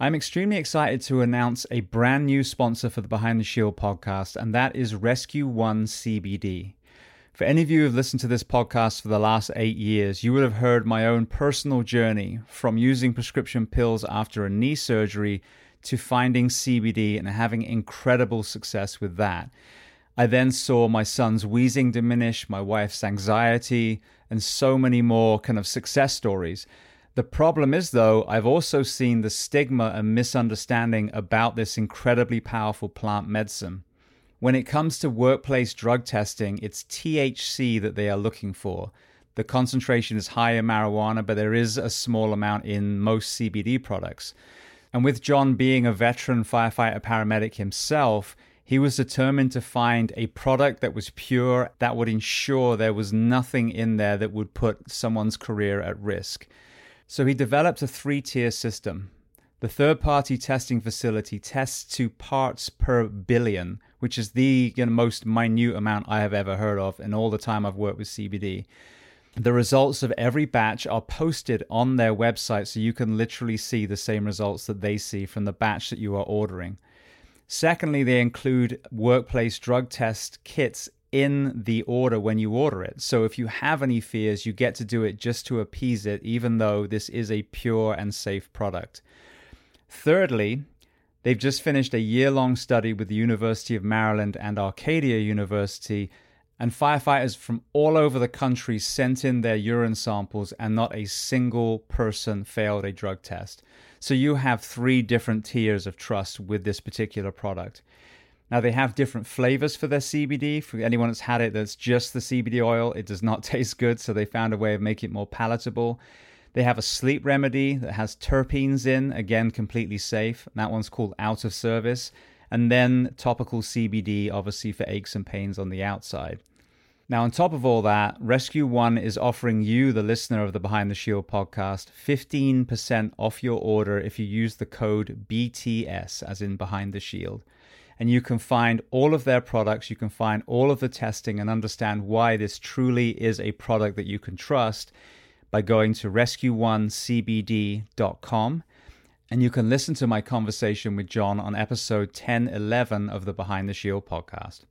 I'm extremely excited to announce a brand new sponsor for the Behind the Shield podcast, and that is Rescue One CBD. For any of you who have listened to this podcast for the last 8 years, you would have heard my own personal journey from using prescription pills after a knee surgery to finding CBD and having incredible success with that. I then saw my son's wheezing diminish, my wife's anxiety, and so many more kind of success stories. The problem is, though, I've also seen the stigma and misunderstanding about this incredibly powerful plant medicine. When it comes to workplace drug testing, it's THC that they are looking for. The concentration is high in marijuana, but there is a small amount in most CBD products. And with John being a veteran firefighter paramedic himself, he was determined to find a product that was pure, that would ensure there was nothing in there that would put someone's career at risk. So he developed a 3-tier system. The third-party testing facility tests to parts per billion, which is the most minute amount I have ever heard of in all the time I've worked with CBD. The results of every batch are posted on their website, so you can literally see the same results that they see from the batch that you are ordering. Secondly, they include workplace drug test kits in the order when you order it. So if you have any fears, you get to do it just to appease it, even though this is a pure and safe product. Thirdly, they've just finished a year-long study with the University of Maryland and Arcadia University, and firefighters from all over the country sent in their urine samples, and not a single person failed a drug test. So you have 3 different tiers of trust with this particular product. Now, they have different flavors for their CBD. For anyone that's had it, that's just the CBD oil. It does not taste good, so they found a way of making it more palatable. They have a sleep remedy that has terpenes in, again, completely safe. That one's called Out of Service. And then topical CBD, obviously, for aches and pains on the outside. Now, on top of all that, Rescue One is offering you, the listener of the Behind the Shield podcast, 15% off your order if you use the code BTS, as in Behind the Shield. And you can find all of their products, you can find all of the testing and understand why this truly is a product that you can trust by going to rescue1cbd.com. And you can listen to my conversation with John on episode 1011 of the Behind the Shield podcast.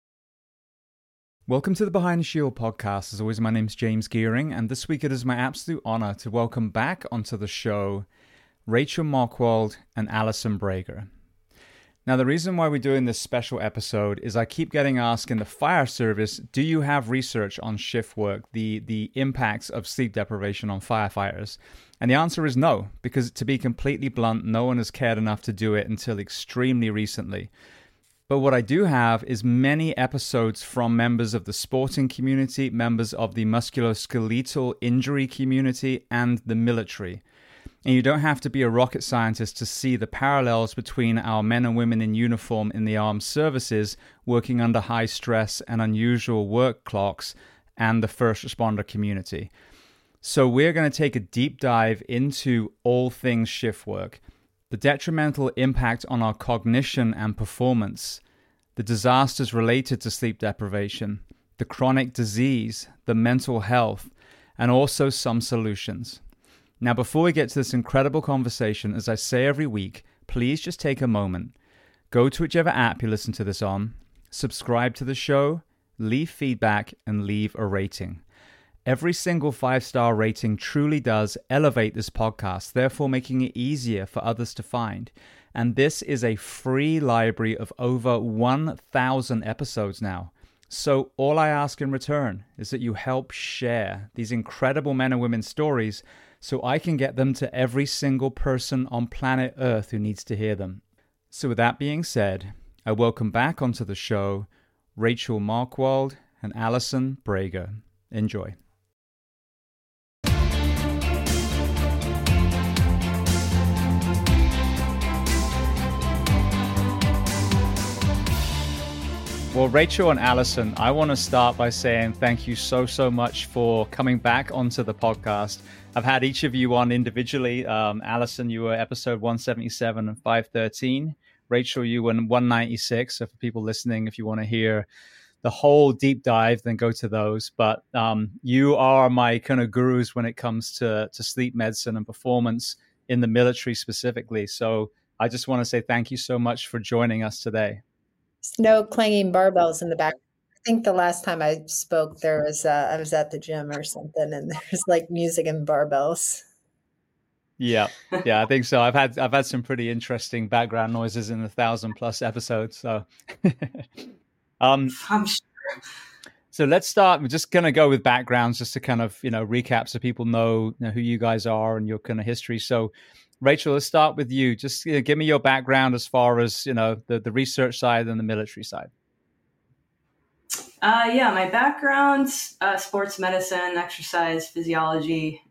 Welcome to the Behind the Shield podcast. As always, my name's James Gearing, and this week it is my absolute honor to welcome back onto the show Rachel Markwald and Alison Brager. Now, the reason why we're doing this special episode is I keep getting asked in the fire service, do you have research on shift work, the impacts of sleep deprivation on firefighters? And the answer is no, because to be completely blunt, no one has cared enough to do it until extremely recently. But what I do have is many episodes from members of the sporting community, members of the musculoskeletal injury community, and the military. And you don't have to be a rocket scientist to see the parallels between our men and women in uniform in the armed services working under high stress and unusual work clocks and the first responder community. So we're going to take a deep dive into all things shift work, the detrimental impact on our cognition and performance, the disasters related to sleep deprivation, the chronic disease, the mental health, and also some solutions. Now, before we get to this incredible conversation, as I say every week, please just take a moment. Go to whichever app you listen to this on, subscribe to the show, leave feedback, and leave a rating. Every single 5-star rating truly does elevate this podcast, therefore making it easier for others to find. And this is a free library of over 1,000 episodes now. So all I ask in return is that you help share these incredible men and women's stories so I can get them to every single person on planet Earth who needs to hear them. So with that being said, I welcome back onto the show Rachel Markwald and Alison Brager. Enjoy. Well, Rachel and Alison, I want to start by saying thank you so much for coming back onto the podcast. I've had each of you on individually. Alison, you were episode 177 and 513. Rachel, you were 196. So for people listening, if you want to hear the whole deep dive, then go to those. But you are my kind of gurus when it comes to sleep medicine and performance in the military specifically. So I just want to say thank you so much for joining us today. No clanging barbells in the back. I think the last time I spoke, there was I was at the gym or something, and there's like music and barbells. Yeah, I think so. I've had some pretty interesting background noises in the 1,000+ episodes. So, I'm sure. So let's start. We're just gonna go with backgrounds, just to kind of recap, so people know who you guys are and your kind of history. So, Rachel, let's start with you. Just give me your background as far as the research side and the military side. Yeah, my background's sports medicine, exercise physiology.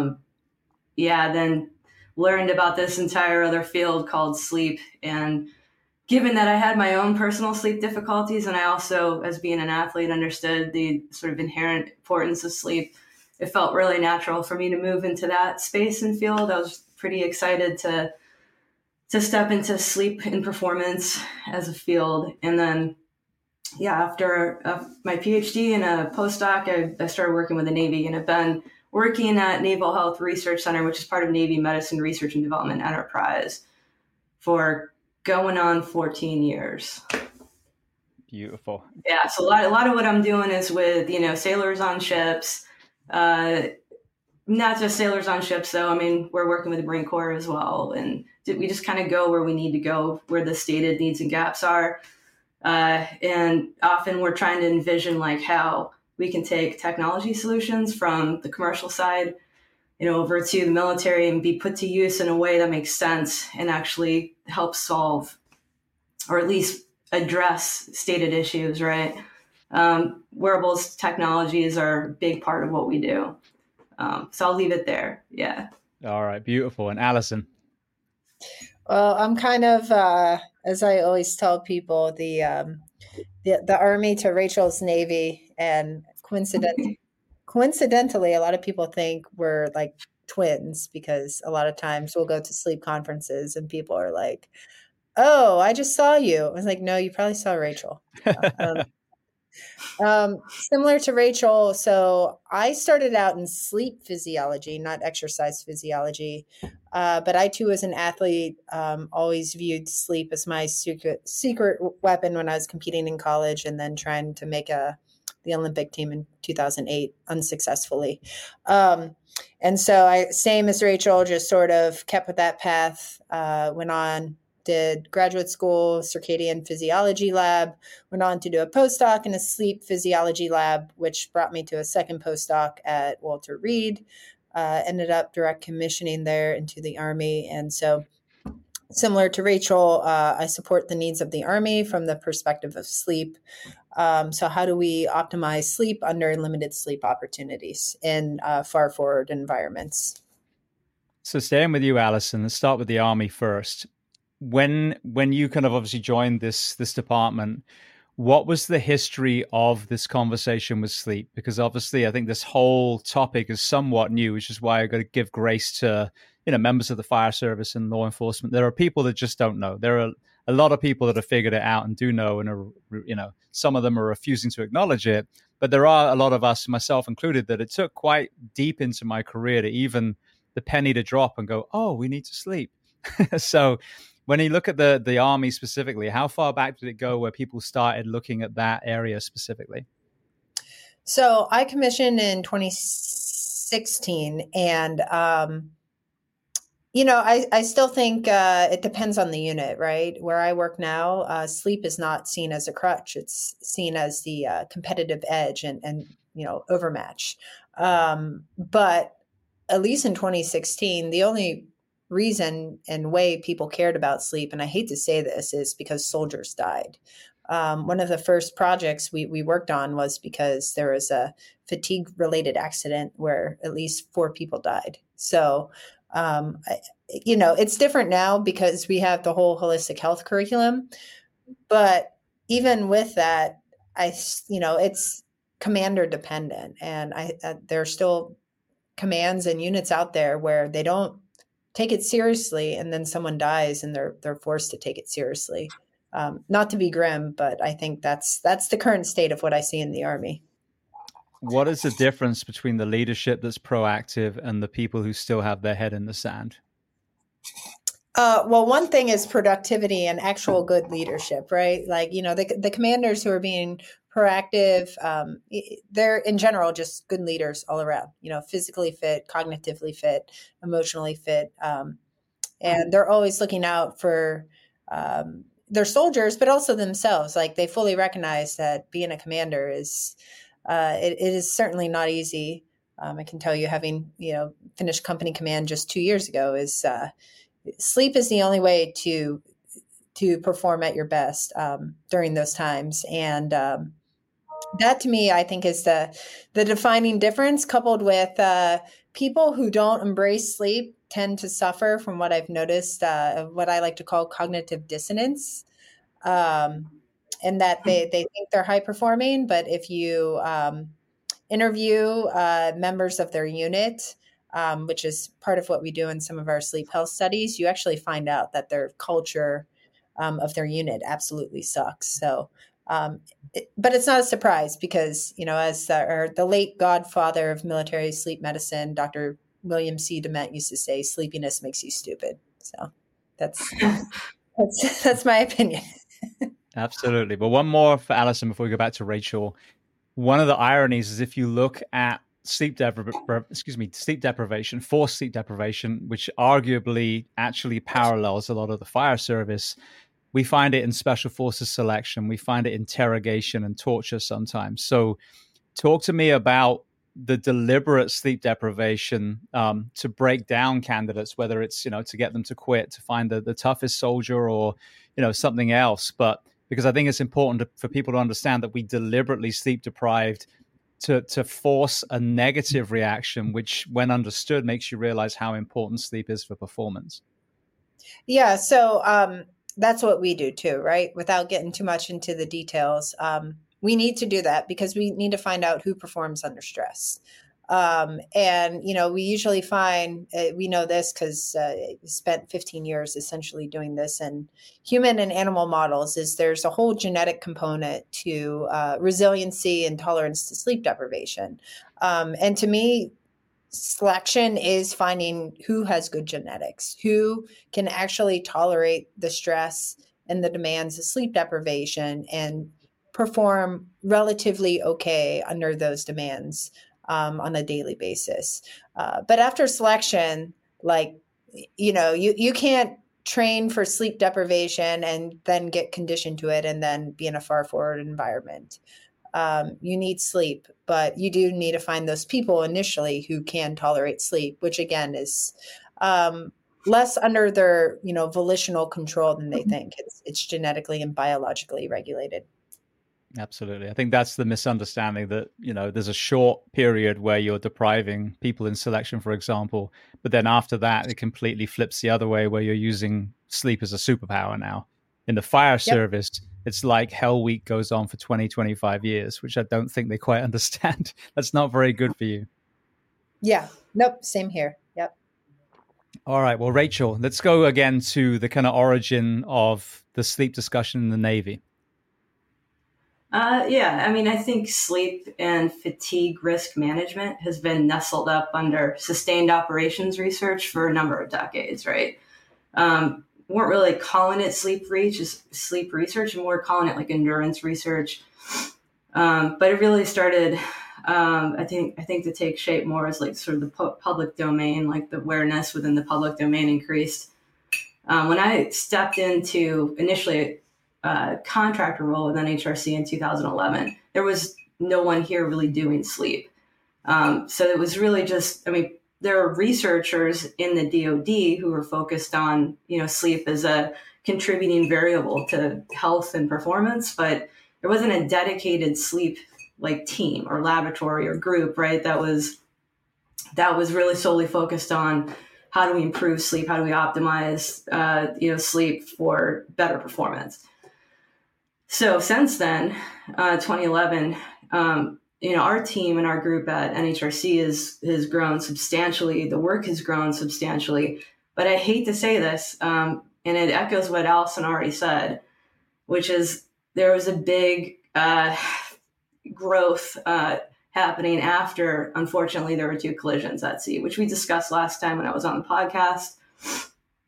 Then learned about this entire other field called sleep. And given that I had my own personal sleep difficulties, and I also, as being an athlete, understood the sort of inherent importance of sleep, it felt really natural for me to move into that space and field. I was pretty excited to step into sleep and performance as a field. And then, after my PhD and a postdoc, I started working with the Navy, and I've been working at Naval Health Research Center, which is part of Navy Medicine Research and Development Enterprise, for going on 14 years. Beautiful. Yeah, so a lot of what I'm doing is with, sailors on ships, not just sailors on ships, though. I mean, we're working with the Marine Corps as well, and we just kind of go where we need to go, where the stated needs and gaps are. And often we're trying to envision like how we can take technology solutions from the commercial side, over to the military and be put to use in a way that makes sense and actually help solve, or at least address stated issues, right? Wearables technologies are a big part of what we do. So I'll leave it there. Yeah. All right. Beautiful. And Allison? Well, I'm kind of, as I always tell people, the Army to Rachel's Navy, and coincidentally, a lot of people think we're like twins, because a lot of times we'll go to sleep conferences and people are like, "Oh, I just saw you." I was like, "No, you probably saw Rachel." Similar to Rachel, so I started out in sleep physiology, not exercise physiology. But I too, as an athlete, always viewed sleep as my secret weapon when I was competing in college, and then trying to make the Olympic team in 2008 unsuccessfully. And so I, same as Rachel, just sort of kept with that path, went on, did graduate school, circadian physiology lab, went on to do a postdoc in a sleep physiology lab, which brought me to a second postdoc at Walter Reed. Ended up direct commissioning there into the Army. And so, similar to Rachel, I support the needs of the Army from the perspective of sleep. So how do we optimize sleep under limited sleep opportunities in far forward environments? So staying with you, Allison, let's start with the Army first. When you kind of obviously joined this department, what was the history of this conversation with sleep? Because obviously I think this whole topic is somewhat new, which is why I got to give grace to members of the fire service and law enforcement. There are people that just don't know. There are a lot of people that have figured it out and do know, and are, some of them are refusing to acknowledge it. But there are a lot of us, myself included, that it took quite deep into my career to even the penny to drop and go, "Oh, we need to sleep." So when you look at the Army specifically, how far back did it go where people started looking at that area specifically? So I commissioned in 2016, and I still think it depends on the unit, right? Where I work now, sleep is not seen as a crutch; it's seen as the competitive edge and overmatch. But at least in 2016, the only reason and way people cared about sleep, and I hate to say this, is because soldiers died. One of the first projects we worked on was because there was a fatigue-related accident where at least 4 people died. So, it's different now because we have the whole holistic health curriculum. But even with that, it's commander dependent, and there are still commands and units out there where they don't take it seriously, and then someone dies and they're forced to take it seriously. Not to be grim, but I think that's the current state of what I see in the Army. What is the difference between the leadership that's proactive and the people who still have their head in the sand? Well, one thing is productivity and actual good leadership, right? Like, the commanders who are being proactive, they're in general just good leaders all around, physically fit, cognitively fit, emotionally fit. And they're always looking out for their soldiers, but also themselves. Like, they fully recognize that being a commander is, it is certainly not easy. I can tell you, having, finished company command just 2 years ago, is, sleep is the only way to perform at your best during those times. And that, to me, I think, is the defining difference, coupled with people who don't embrace sleep tend to suffer from what I've noticed, what I like to call cognitive dissonance, and that they think they're high performing, but if you interview members of their unit, which is part of what we do in some of our sleep health studies, you actually find out that their culture of their unit absolutely sucks. So, but it's not a surprise because, as the late godfather of military sleep medicine, Dr. William C. Dement, used to say, sleepiness makes you stupid. So that's my opinion. Absolutely. But one more for Allison before we go back to Rachel. One of the ironies is if you look at sleep deprivation, forced sleep deprivation, which arguably actually parallels a lot of the fire service, we find it in special forces selection. We find it in interrogation and torture sometimes. So talk to me about the deliberate sleep deprivation to break down candidates, whether it's, to get them to quit, to find the toughest soldier or, something else. But because I think it's important for people to understand that we deliberately sleep deprived to force a negative reaction, which when understood makes you realize how important sleep is for performance. Yeah. So that's what we do too, right? Without getting too much into the details. We need to do that because we need to find out who performs under stress. And, we usually find, we know this because we spent 15 years essentially doing this in human and animal models, is there's a whole genetic component to resiliency and tolerance to sleep deprivation. And to me, selection is finding who has good genetics, who can actually tolerate the stress and the demands of sleep deprivation and perform relatively okay under those demands on a daily basis. But after selection, you can't train for sleep deprivation and then get conditioned to it and then be in a far forward environment. You need sleep, but you do need to find those people initially who can tolerate sleep, which again is less under their, volitional control than they think. It's genetically and biologically regulated. Absolutely. I think that's the misunderstanding that, there's a short period where you're depriving people in selection, for example, but then after that, it completely flips the other way where you're using sleep as a superpower now. In the fire service, it's like Hell Week goes on for 20, 25 years, which I don't think they quite understand. That's not very good for you. Yeah. Nope. Same here. Yep. All right. Well, Rachel, let's go again to the kind of origin of the sleep discussion in the Navy. I think sleep and fatigue risk management has been nestled up under sustained operations research for a number of decades, right? Weren't really calling it sleep research, and more calling it like endurance research. But it really started, I think to take shape more as like sort of the public domain, like the awareness within the public domain increased. When I stepped into initially contractor role with NHRC in 2011, there was no one here really doing sleep. So it was really just, there are researchers in the DoD who were focused on, sleep as a contributing variable to health and performance, but there wasn't a dedicated sleep like team or laboratory or group, right? That was really solely focused on how do we improve sleep? How do we optimize, sleep for better performance? So since then, 2011, our team and our group at NHRC has grown substantially. The work has grown substantially, but I hate to say this, and it echoes what Allison already said, which is there was a big growth happening after, unfortunately, there were 2 collisions at sea, which we discussed last time when I was on the podcast.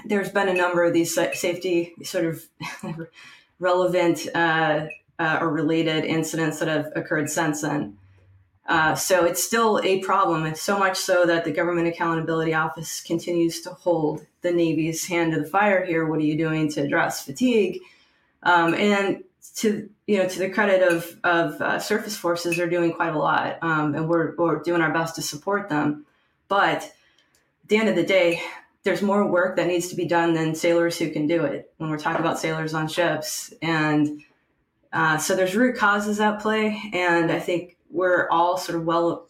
there's been a number of these safety sort of relevant or related incidents that have occurred since then. So it's still a problem. It's so much so that the Government Accountability Office continues to hold the Navy's hand to the fire here. What are you doing to address fatigue? And to the credit of surface forces, they're doing quite a lot, and we're doing our best to support them. But at the end of the day, there's more work that needs to be done than sailors who can do it when we're talking about sailors on ships. And so there's root causes at play, and I think we're all sort of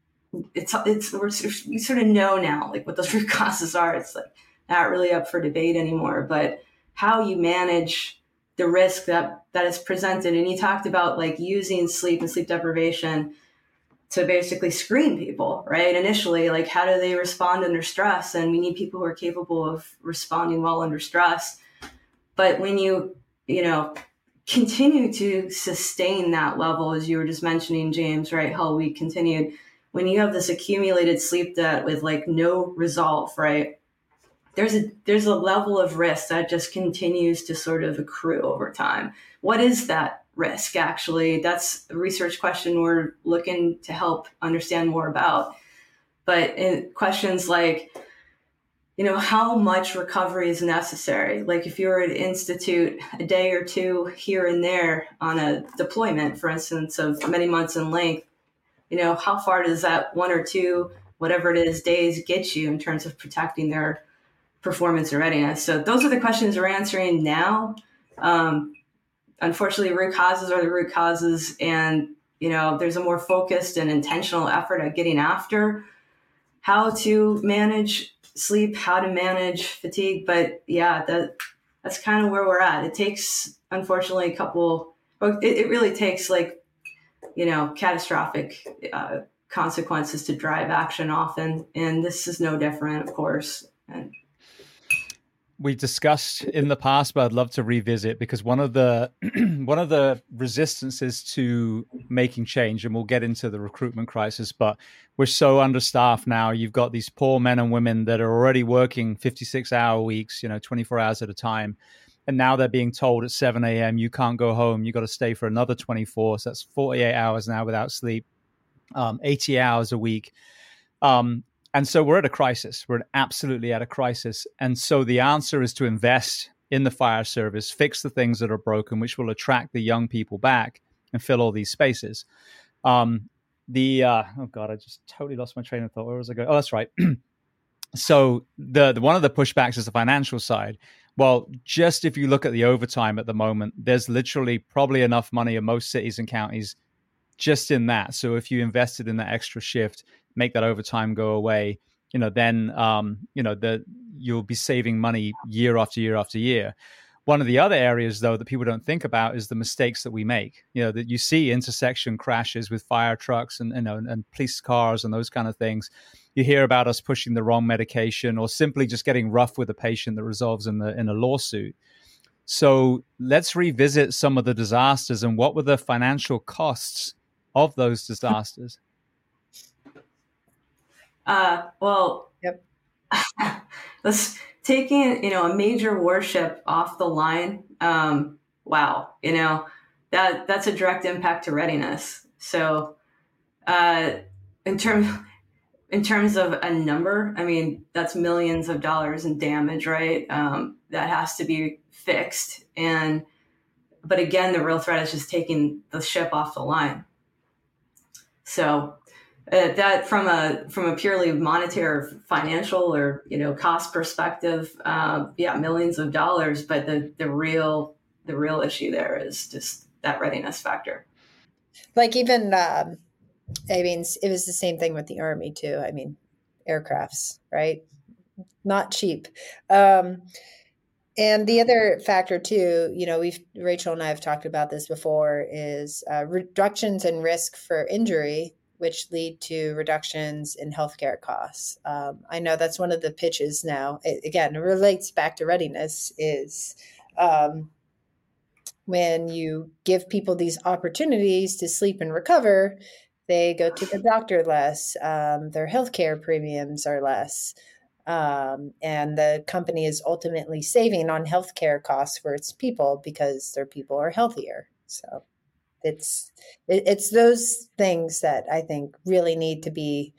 we sort of know now like what those root causes are. It's like not really up for debate anymore, but how you manage the risk that is presented. And you talked about like using sleep and sleep deprivation to basically screen people, right? Initially, like how do they respond under stress? And we need people who are capable of responding well under stress. But when you continue to sustain that level, as you were just mentioning, James, right? How we continued, when you have this accumulated sleep debt with like no resolve, right? There's a level of risk that just continues to sort of accrue over time. What is that risk, actually? That's a research question we're looking to help understand more about. But in questions like, how much recovery is necessary? Like if you were to institute a day or two here and there on a deployment, for instance, of many months in length, how far does that 1 or 2, whatever it is, days get you in terms of protecting their performance or readiness? So those are the questions we're answering now. Unfortunately, root causes are the root causes. And, there's a more focused and intentional effort at getting after how to manage sleep, how to manage fatigue. But yeah, that's kind of where we're at. It takes, unfortunately, it really takes catastrophic consequences to drive action often. And this is no different, of course. And we discussed in the past, but I'd love to revisit, because one of the resistances to making change, and we'll get into the recruitment crisis, but we're so understaffed now. You've got these poor men and women that are already working 56-hour weeks, 24 hours at a time. And now they're being told at 7 a.m., you can't go home. You got to stay for another 24. So that's 48 hours now without sleep, 80 hours a week. And so we're at a crisis. We're absolutely at a crisis. And so the answer is to invest in the fire service, fix the things that are broken, which will attract the young people back and fill all these spaces. Oh God, I just totally lost my train of thought. Where was I going? Oh, that's right. So the one of the pushbacks is the financial side. Well, just if you look at the overtime at the moment, there's literally probably enough money in most cities and counties just in that. So if you invested in that extra shift, make that overtime go away, then you'll be saving money year after year after year. One of the other areas, though, that people don't think about is the mistakes that we make. That you see intersection crashes with fire trucks and police cars and those kind of things. You hear about us pushing the wrong medication or simply just getting rough with a patient that resolves in a lawsuit. So let's revisit some of the disasters and what were the financial costs of those disasters. Yep. Let's taking, a major warship off the line. Wow. That's a direct impact to readiness. So, in terms of a number, I mean, that's millions of dollars in damage, right? That has to be fixed. But again, the real threat is just taking the ship off the line. So, that from a purely monetary, financial, or cost perspective, millions of dollars. But the real issue there is just that readiness factor. Like even, it was the same thing with the Army too. I mean, aircrafts, right? Not cheap. And the other factor too, Rachel and I have talked about this before, is reductions in risk for injury, which lead to reductions in healthcare costs. I know that's one of the pitches now. It relates back to readiness, is when you give people these opportunities to sleep and recover, they go to the doctor less, their healthcare premiums are less. And the company is ultimately saving on healthcare costs for its people because their people are healthier. So it's those things that I think really need to be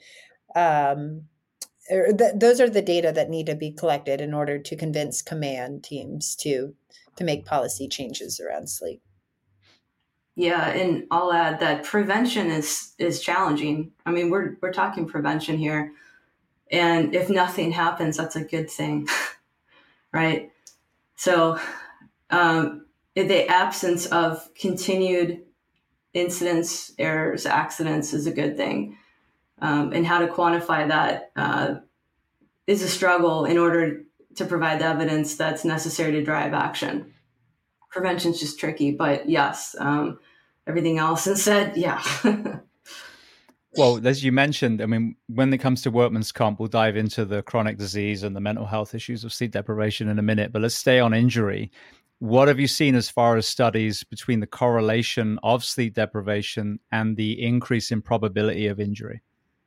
those are the data that need to be collected in order to convince command teams to make policy changes around sleep. Yeah, and I'll add that prevention is challenging. I mean, we're talking prevention here, and if nothing happens, that's a good thing, right? So, in the absence of continued incidents, errors, accidents is a good thing, and how to quantify that is a struggle in order to provide the evidence that's necessary to drive action. Prevention is just tricky, but yes, everything else is said, yeah. Well, as you mentioned, I mean, when it comes to workman's comp, we'll dive into the chronic disease and the mental health issues of sleep deprivation in a minute, but let's stay on injury. What have you seen as far as studies between the correlation of sleep deprivation and the increase in probability of injury?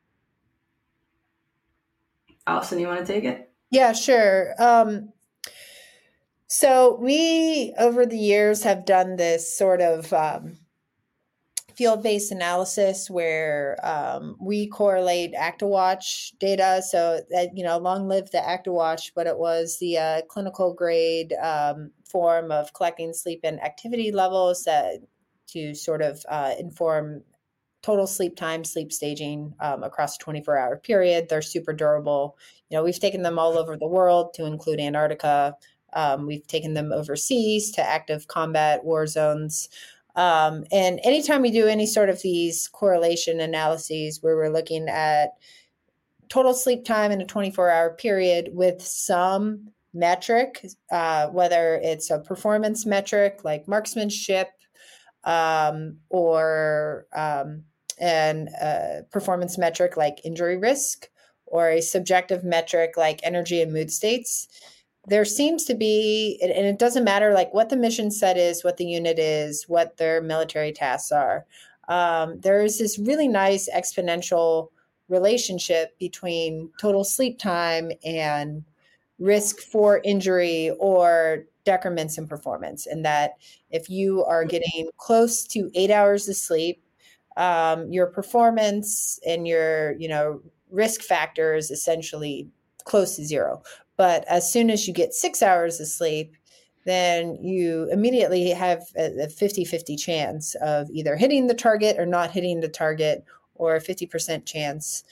Allison, you want to take it? Yeah, sure. So we, over the years, have done this sort of field-based analysis where we correlate ActiWatch data. So that, long live the ActiWatch, but it was the clinical grade form of collecting sleep and activity levels to sort of inform total sleep time, sleep staging across a 24-hour period. They're super durable. We've taken them all over the world to include Antarctica. We've taken them overseas to active combat war zones. And anytime we do any sort of these correlation analyses where we're looking at total sleep time in a 24-hour period with some metric, whether it's a performance metric like marksmanship or a performance metric like injury risk, or a subjective metric like energy and mood states, there seems to be, and it doesn't matter like what the mission set is, what the unit is, what their military tasks are. There is this really nice exponential relationship between total sleep time and risk for injury or decrements in performance. And that if you are getting close to 8 hours of sleep, your performance and your, risk factor is essentially close to zero. But as soon as you get 6 hours of sleep, then you immediately have a 50-50 chance of either hitting the target or not hitting the target, or a 50% chance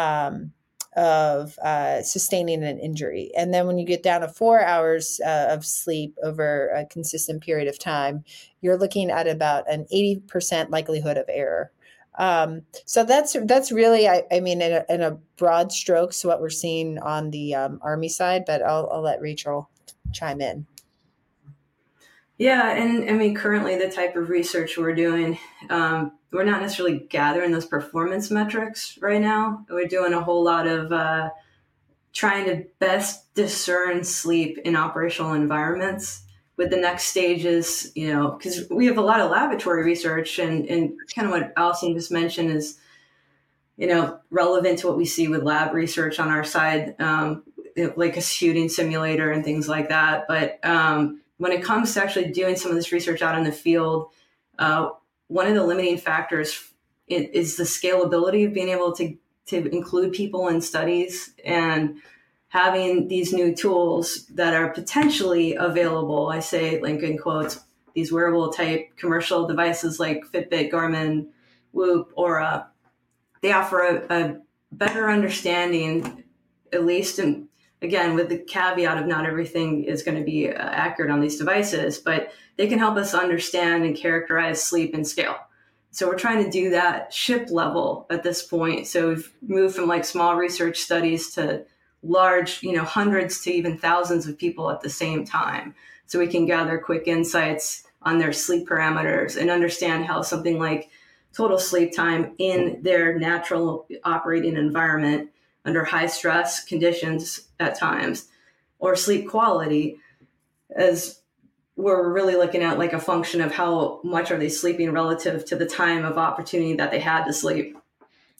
of sustaining an injury. And then when you get down to 4 hours of sleep over a consistent period of time, you're looking at about an 80% likelihood of error. So that's really, I mean, in a broad strokes, what we're seeing on the Army side, but I'll let Rachel chime in. Yeah, and I mean, currently the type of research we're doing, we're not necessarily gathering those performance metrics right now. We're doing a whole lot of trying to best discern sleep in operational environments. With the next stages, because we have a lot of laboratory research, and kind of what Allison just mentioned is, relevant to what we see with lab research on our side, like a shooting simulator and things like that. But when it comes to actually doing some of this research out in the field, one of the limiting factors is the scalability of being able to include people in studies, and having these new tools that are potentially available. I say, like in quotes, these wearable type commercial devices like Fitbit, Garmin, Whoop, Aura. They offer a better understanding, at least, and again, with the caveat of not everything is going to be accurate on these devices, but they can help us understand and characterize sleep and scale. So we're trying to do that ship level at this point. So we've moved from like small research studies to large, hundreds to even thousands of people at the same time. So we can gather quick insights on their sleep parameters and understand how something like total sleep time in their natural operating environment under high stress conditions at times, or sleep quality, as we're really looking at like a function of how much are they sleeping relative to the time of opportunity that they had to sleep.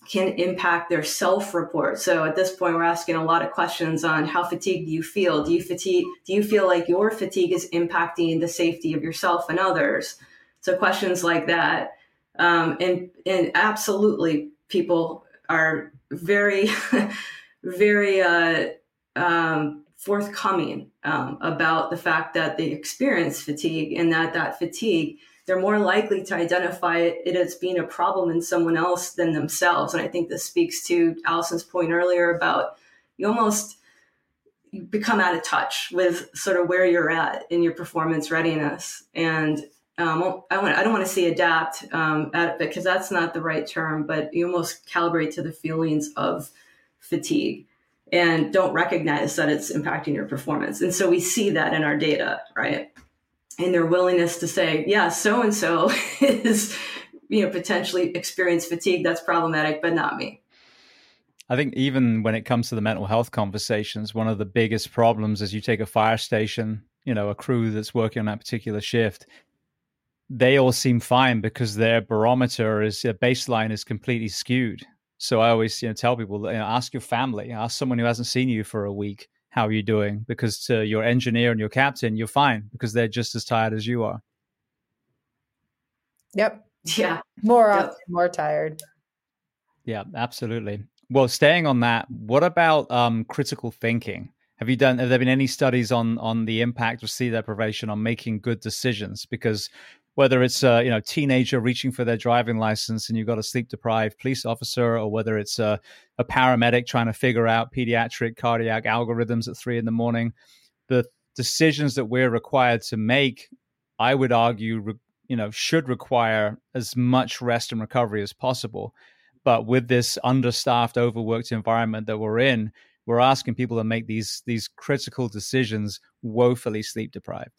can impact their self-report. So at this point, we're asking a lot of questions on how fatigued do you feel? Do you feel like your fatigue is impacting the safety of yourself and others? So questions like that. And absolutely, people are very, very forthcoming about the fact that they experience fatigue, and that fatigue, they're more likely to identify it as being a problem in someone else than themselves. And I think this speaks to Allison's point earlier about you become out of touch with sort of where you're at in your performance readiness. And I don't want to say adapt because that's not the right term, but you almost calibrate to the feelings of fatigue and don't recognize that it's impacting your performance. And so we see that in our data, right? And their willingness to say, yeah, so-and-so is, potentially experience fatigue. That's problematic, but not me. I think even when it comes to the mental health conversations, one of the biggest problems is you take a fire station, a crew that's working on that particular shift, they all seem fine because their barometer their baseline is completely skewed. So I always tell people, ask your family, ask someone who hasn't seen you for a week, how are you doing? Because to your engineer and your captain, you're fine because they're just as tired as you are. Yep. Yeah. More often, more tired. Yeah, absolutely. Well, staying on that, what about critical thinking? Have there been any studies on the impact of sleep deprivation on making good decisions? Because whether it's a teenager reaching for their driving license and you've got a sleep deprived police officer, or whether it's a paramedic trying to figure out pediatric cardiac algorithms at 3 a.m, the decisions that we're required to make, I would argue, should require as much rest and recovery as possible. But with this understaffed, overworked environment that we're in, we're asking people to make these critical decisions woefully sleep deprived.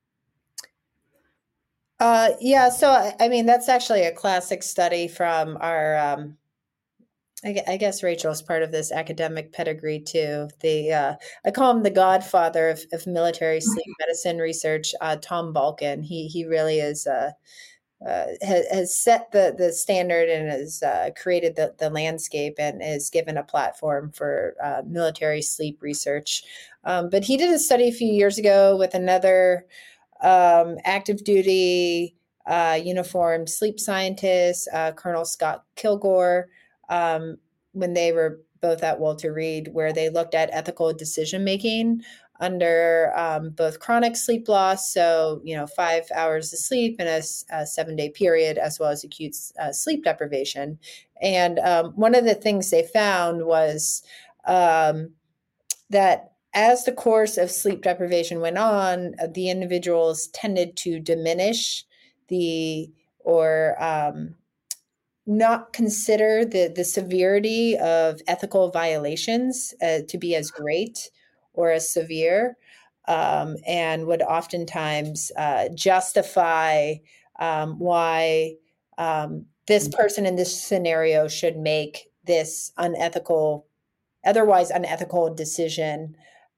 Yeah. So, I mean, that's actually a classic study from our, I guess Rachel's part of this academic pedigree too. I call him the godfather of military sleep medicine research, Tom Balkin. He really is, has set the standard and has created the landscape and has given a platform for military sleep research. But he did a study a few years ago with another active duty uniformed sleep scientist, Colonel Scott Kilgore, when they were both at Walter Reed, where they looked at ethical decision making under both chronic sleep loss, so 5 hours of sleep in a 7-day period, as well as acute sleep deprivation. And one of the things they found was that as the course of sleep deprivation went on, the individuals tended to diminish not consider the severity of ethical violations to be as great or as severe, and would oftentimes justify why this person in this scenario should make this otherwise unethical decision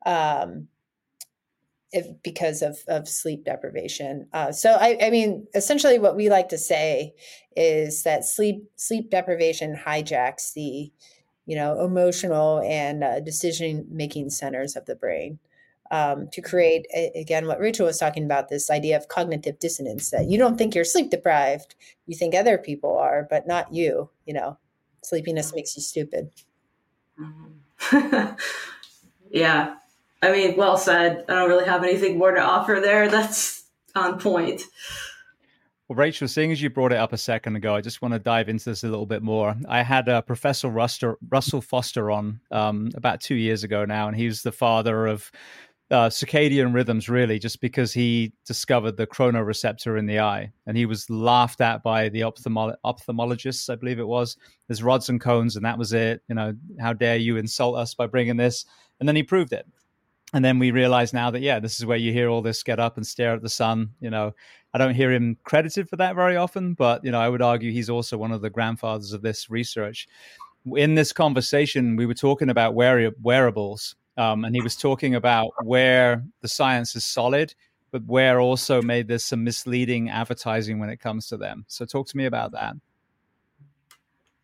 because of sleep deprivation. So I mean, essentially what we like to say is that sleep deprivation hijacks the, emotional and decision-making centers of the brain to create, again, what Rachel was talking about, this idea of cognitive dissonance, that you don't think you're sleep deprived, you think other people are, but not you, sleepiness makes you stupid. Yeah. I mean, well said. I don't really have anything more to offer there. That's on point. Well, Rachel, seeing as you brought it up a second ago, I just want to dive into this a little bit more. I had Professor Russell Foster on about 2 years ago now, and he's the father of circadian rhythms, really, just because he discovered the chronoreceptor in the eye. And he was laughed at by the ophthalmologists, I believe it was. There's rods and cones, and that was it. How dare you insult us by bringing this? And then he proved it. And then we realize now that, this is where you hear all this get up and stare at the sun. I don't hear him credited for that very often, but, I would argue he's also one of the grandfathers of this research. In this conversation, we were talking about wearables, and he was talking about where the science is solid, but where also maybe there's some misleading advertising when it comes to them. So talk to me about that.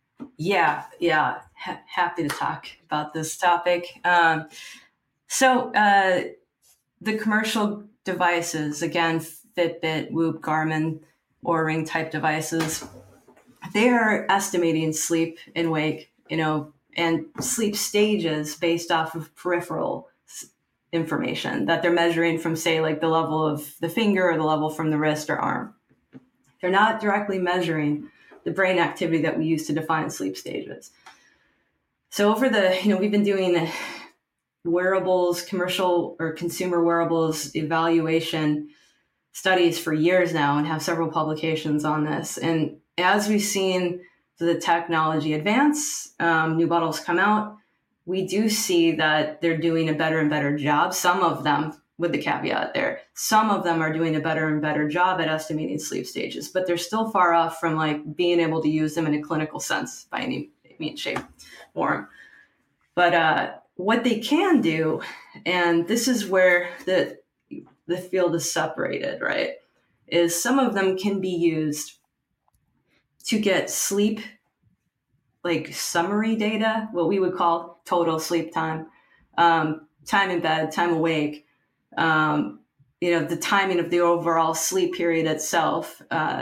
Yeah. Happy to talk about this topic. So the commercial devices, again, Fitbit, Whoop, Garmin, Oura Ring type devices, they are estimating sleep and wake, and sleep stages based off of peripheral information that they're measuring from, say, like the level of the finger or the level from the wrist or arm. They're not directly measuring the brain activity that we use to define sleep stages. So over we've been doing wearables, commercial or consumer wearables evaluation studies for years now and have several publications on this. And as we've seen the technology advance, new models come out, we do see that they're doing a better and better job. Some of them, with the caveat there, some of them are doing a better and better job at estimating sleep stages, but they're still far off from like being able to use them in a clinical sense by any means, shape, form. But what they can do, and this is where the field is separated, right, is some of them can be used to get sleep, like summary data, what we would call total sleep time, time in bed, time awake, the timing of the overall sleep period itself.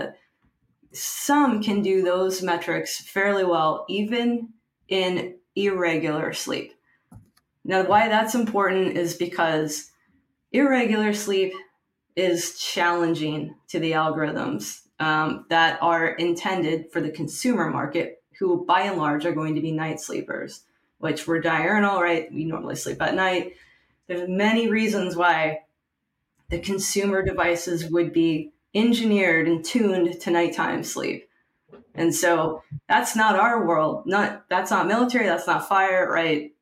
Some can do those metrics fairly well, even in irregular sleep. Now, why that's important is because irregular sleep is challenging to the algorithms that are intended for the consumer market, who by and large are going to be night sleepers, which we're diurnal, right? We normally sleep at night. There's many reasons why the consumer devices would be engineered and tuned to nighttime sleep. And so that's not our world. That's not military. That's not fire, right?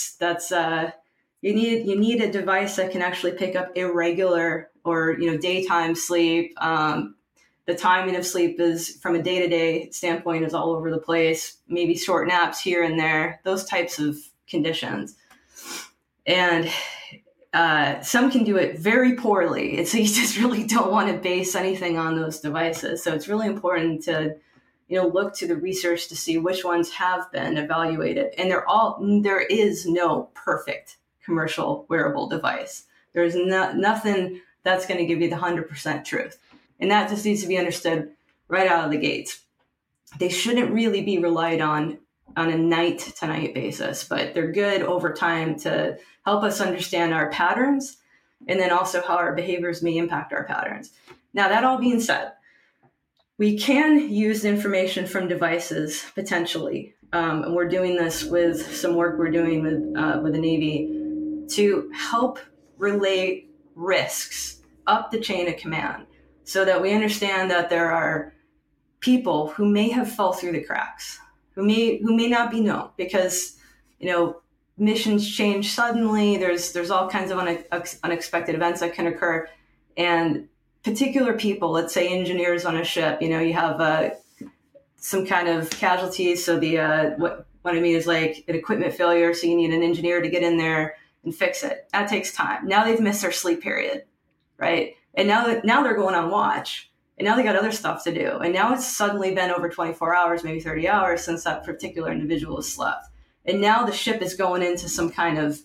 You need a device that can actually pick up irregular or daytime sleep. The timing of sleep is, from a day-to-day standpoint, is all over the place. Maybe short naps here and there. Those types of conditions, and some can do it very poorly. And so you just really don't want to base anything on those devices. So it's really important to look to the research to see which ones have been evaluated. And there is no perfect commercial wearable device. There's nothing that's going to give you the 100% truth. And that just needs to be understood right out of the gates. They shouldn't really be relied on a night to night basis, but they're good over time to help us understand our patterns and then also how our behaviors may impact our patterns. Now, that all being said, we can use information from devices potentially. And we're doing this with some work we're doing with the Navy to help relay risks up the chain of command, so that we understand that there are people who may have fell through the cracks, who may not be known because missions change suddenly. There's all kinds of unexpected events that can occur, and particular people, let's say engineers on a ship, you have some kind of casualties. So what I mean is like an equipment failure. So you need an engineer to get in there and fix it. That takes time. Now they've missed their sleep period, right? And now they're going on watch, and now they got other stuff to do. And now it's suddenly been over 24 hours, maybe 30 hours since that particular individual has slept. And now the ship is going into some kind of,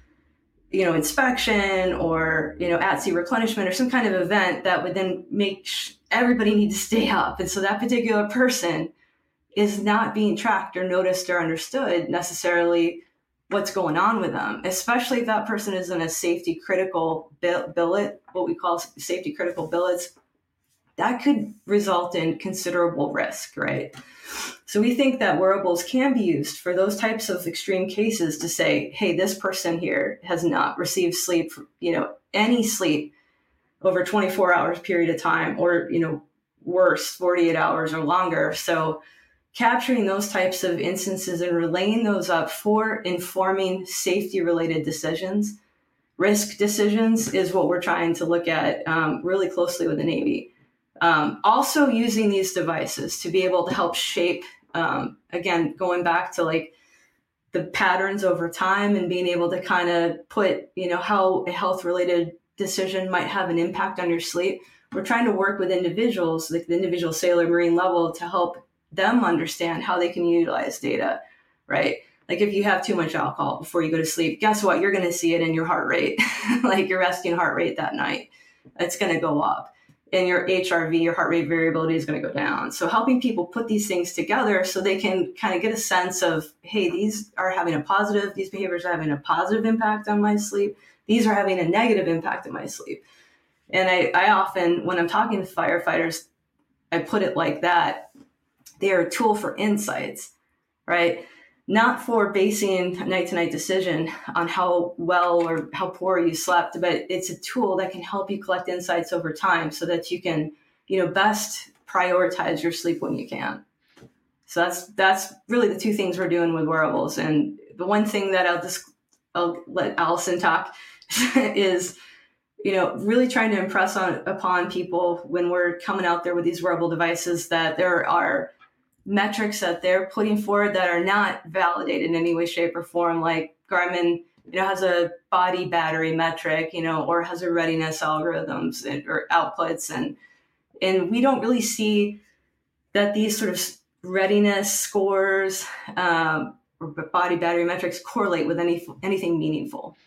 inspection or, at-sea replenishment or some kind of event that would then make everybody need to stay up. And so that particular person is not being tracked or noticed or understood necessarily what's going on with them, especially if that person is in a safety critical billet, what we call safety critical billets. That could result in considerable risk, right? So we think that wearables can be used for those types of extreme cases to say, hey, this person here has not received sleep, any sleep over 24 hours period of time, or, worse, 48 hours or longer. So capturing those types of instances and relaying those up for informing safety-related decisions, risk decisions, is what we're trying to look at really closely with the Navy. Also using these devices to be able to help shape, again, going back to like the patterns over time and being able to kind of put, how a health-related decision might have an impact on your sleep. We're trying to work with individuals, like the individual sailor marine level, to help them understand how they can utilize data, right? Like if you have too much alcohol before you go to sleep, guess what? You're going to see it in your heart rate, like your resting heart rate that night. It's going to go up. And your HRV, your heart rate variability, is going to go down. So helping people put these things together so they can kind of get a sense of, hey, these behaviors are having a positive impact on my sleep. These are having a negative impact on my sleep. And I often, when I'm talking to firefighters, I put it like that. They're a tool for insights, right? Not for basing a night-to-night decision on how well or how poor you slept, but it's a tool that can help you collect insights over time so that you can, best prioritize your sleep when you can. So that's really the two things we're doing with wearables. And the one thing that I'll let Allison talk is, really trying to impress upon people when we're coming out there with these wearable devices that there are metrics that they're putting forward that are not validated in any way, shape, or form. Like Garmin, has a body battery metric, or has a readiness algorithms or outputs, and we don't really see that these sort of readiness scores or body battery metrics correlate with anything meaningful.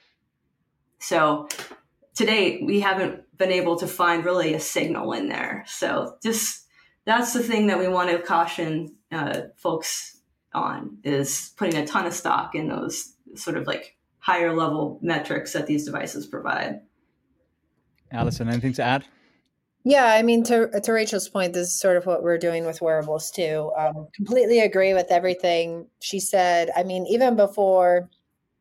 So to date, we haven't been able to find really a signal in there. So that's the thing that we want to caution folks on, is putting a ton of stock in those sort of like higher level metrics that these devices provide. Allison, anything to add? Yeah, I mean, to Rachel's point, this is sort of what we're doing with wearables too. Completely agree with everything she said. I mean, even before,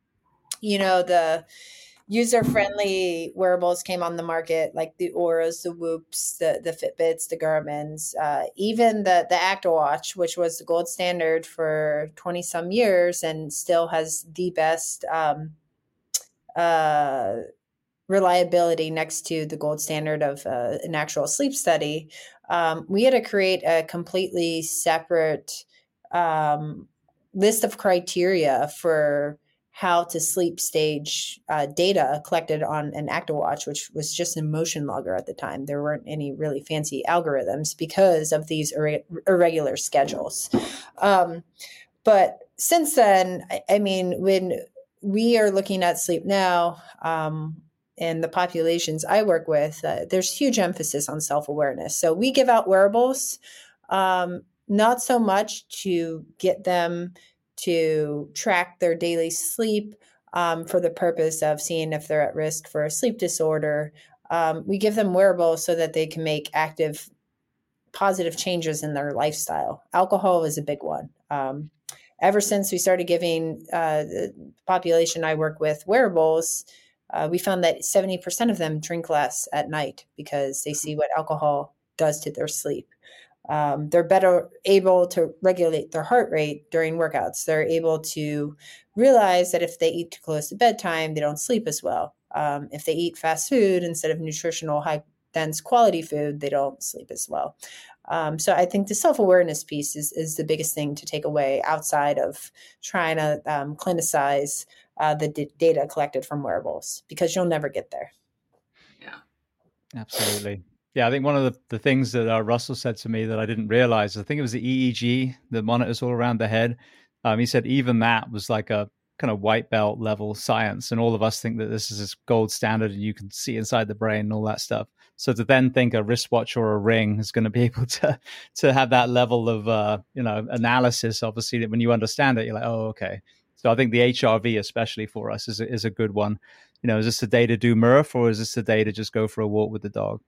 the user-friendly wearables came on the market, like the Auras, the Whoops, the Fitbits, the Garmins, even the Active Watch, which was the gold standard for 20 some years and still has the best reliability next to the gold standard of an actual sleep study. We had to create a completely separate list of criteria for how to sleep stage data collected on an Active Watch, which was just a motion logger at the time. There weren't any really fancy algorithms because of these irregular schedules. But since then, I mean, when we are looking at sleep now, and the populations I work with, there's huge emphasis on self-awareness. So we give out wearables, not so much to get them to track their daily sleep for the purpose of seeing if they're at risk for a sleep disorder. We give them wearables so that they can make active, positive changes in their lifestyle. Alcohol is a big one. Ever since we started giving the population I work with wearables, we found that 70% of them drink less at night because they see what alcohol does to their sleep. They're better able to regulate their heart rate during workouts. They're able to realize that if they eat too close to bedtime, they don't sleep as well. If they eat fast food instead of nutritional, high dense quality food, they don't sleep as well. So I think the self-awareness piece is the biggest thing to take away outside of trying to clinicize the data collected from wearables, because you'll never get there. Yeah, absolutely. Yeah, I think one of the things that Russell said to me that I didn't realize, I think it was the EEG, the monitors all around the head. He said even that was like a kind of white belt level science. And all of us think that this is gold standard and you can see inside the brain and all that stuff. So to then think a wristwatch or a ring is going to be able to have that level of, analysis, obviously, that when you understand it, you're like, oh, okay. So I think the HRV, especially for us, is a good one. Is this a day to do Murph, or is this a day to just go for a walk with the dog?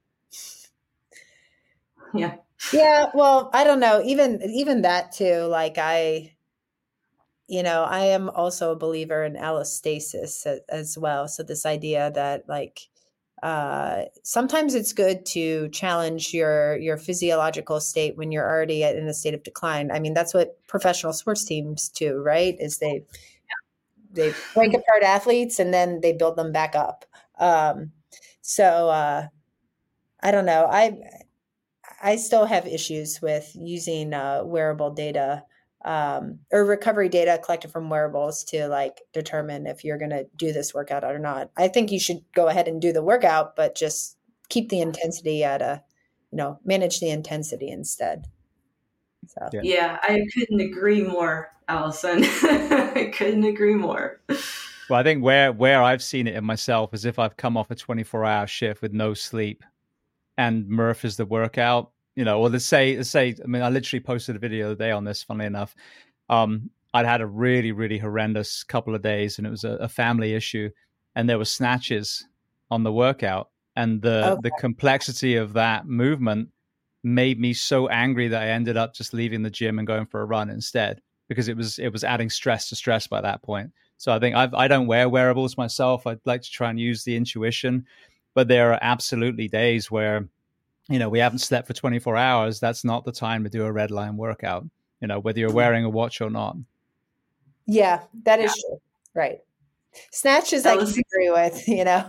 Yeah. Yeah. Well, I don't know. Even that too. Like I am also a believer in allostasis as well. So this idea that sometimes it's good to challenge your physiological state when you're already in a state of decline. I mean, that's what professional sports teams do, right? Is they break apart athletes and then they build them back up. So I don't know. I still have issues with using wearable data or recovery data collected from wearables to determine if you're going to do this workout or not. I think you should go ahead and do the workout, but just keep the intensity at manage the intensity instead. So yeah, I couldn't agree more, Allison. I couldn't agree more. Well, I think where I've seen it in myself is if I've come off a 24-hour shift with no sleep and Murph is the workout, or let's say, I mean, I literally posted a video the other day on this, funnily enough. I'd had a really, really horrendous couple of days, and it was a family issue, and there were snatches on the workout, and the complexity of that movement made me so angry that I ended up just leaving the gym and going for a run instead, because it was adding stress to stress by that point. So I think I don't wear wearables myself. I'd like to try and use the intuition, but there are absolutely days where, we haven't slept for 24 hours. That's not the time to do a red line workout, whether you're wearing a watch or not. Yeah, that is true. Right. Snatches I can agree with, Yeah.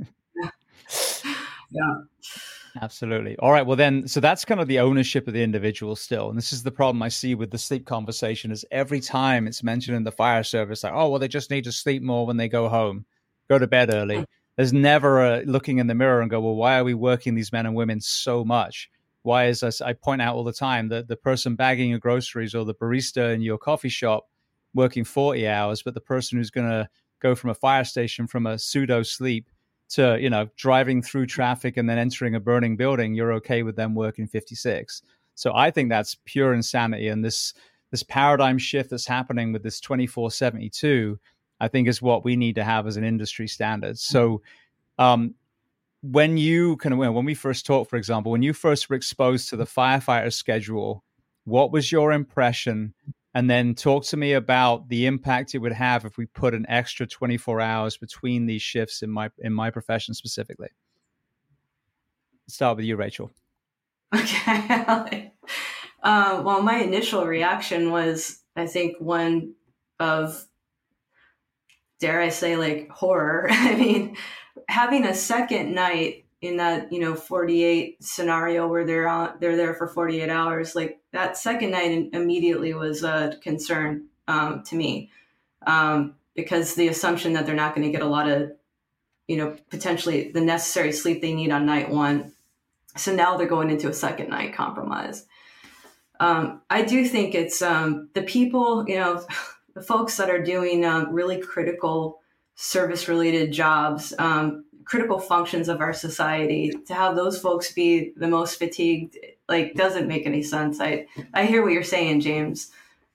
Absolutely. All right. Well, then, so that's kind of the ownership of the individual still. And this is the problem I see with the sleep conversation is every time it's mentioned in the fire service, like, oh, well, they just need to sleep more when they go home, go to bed early. There's never a looking in the mirror and go, well, why are we working these men and women so much? Why is this? I point out all the time that the person bagging your groceries or the barista in your coffee shop working 40 hours, but the person who's going to go from a fire station from a pseudo sleep to, driving through traffic and then entering a burning building, you're okay with them working 56. So I think that's pure insanity. And this paradigm shift that's happening with this 24/72, I think is what we need to have as an industry standard. So when we first talked, for example, when you first were exposed to the firefighter schedule, what was your impression? And then talk to me about the impact it would have if we put an extra 24 hours between these shifts in my profession specifically. Let's start with you, Rachel. Okay. Well, my initial reaction was, I think, one of, dare I say, like horror. I mean, having a second night in that 48 scenario where they're there for 48 hours, like that second night immediately was a concern to me, because the assumption that they're not going to get a lot of potentially the necessary sleep they need on night one, so now they're going into a second night compromise. I do think it's the people, the folks that are doing really critical service related jobs, critical functions of our society, to have those folks be the most fatigued, like, doesn't make any sense. I hear what you're saying, James.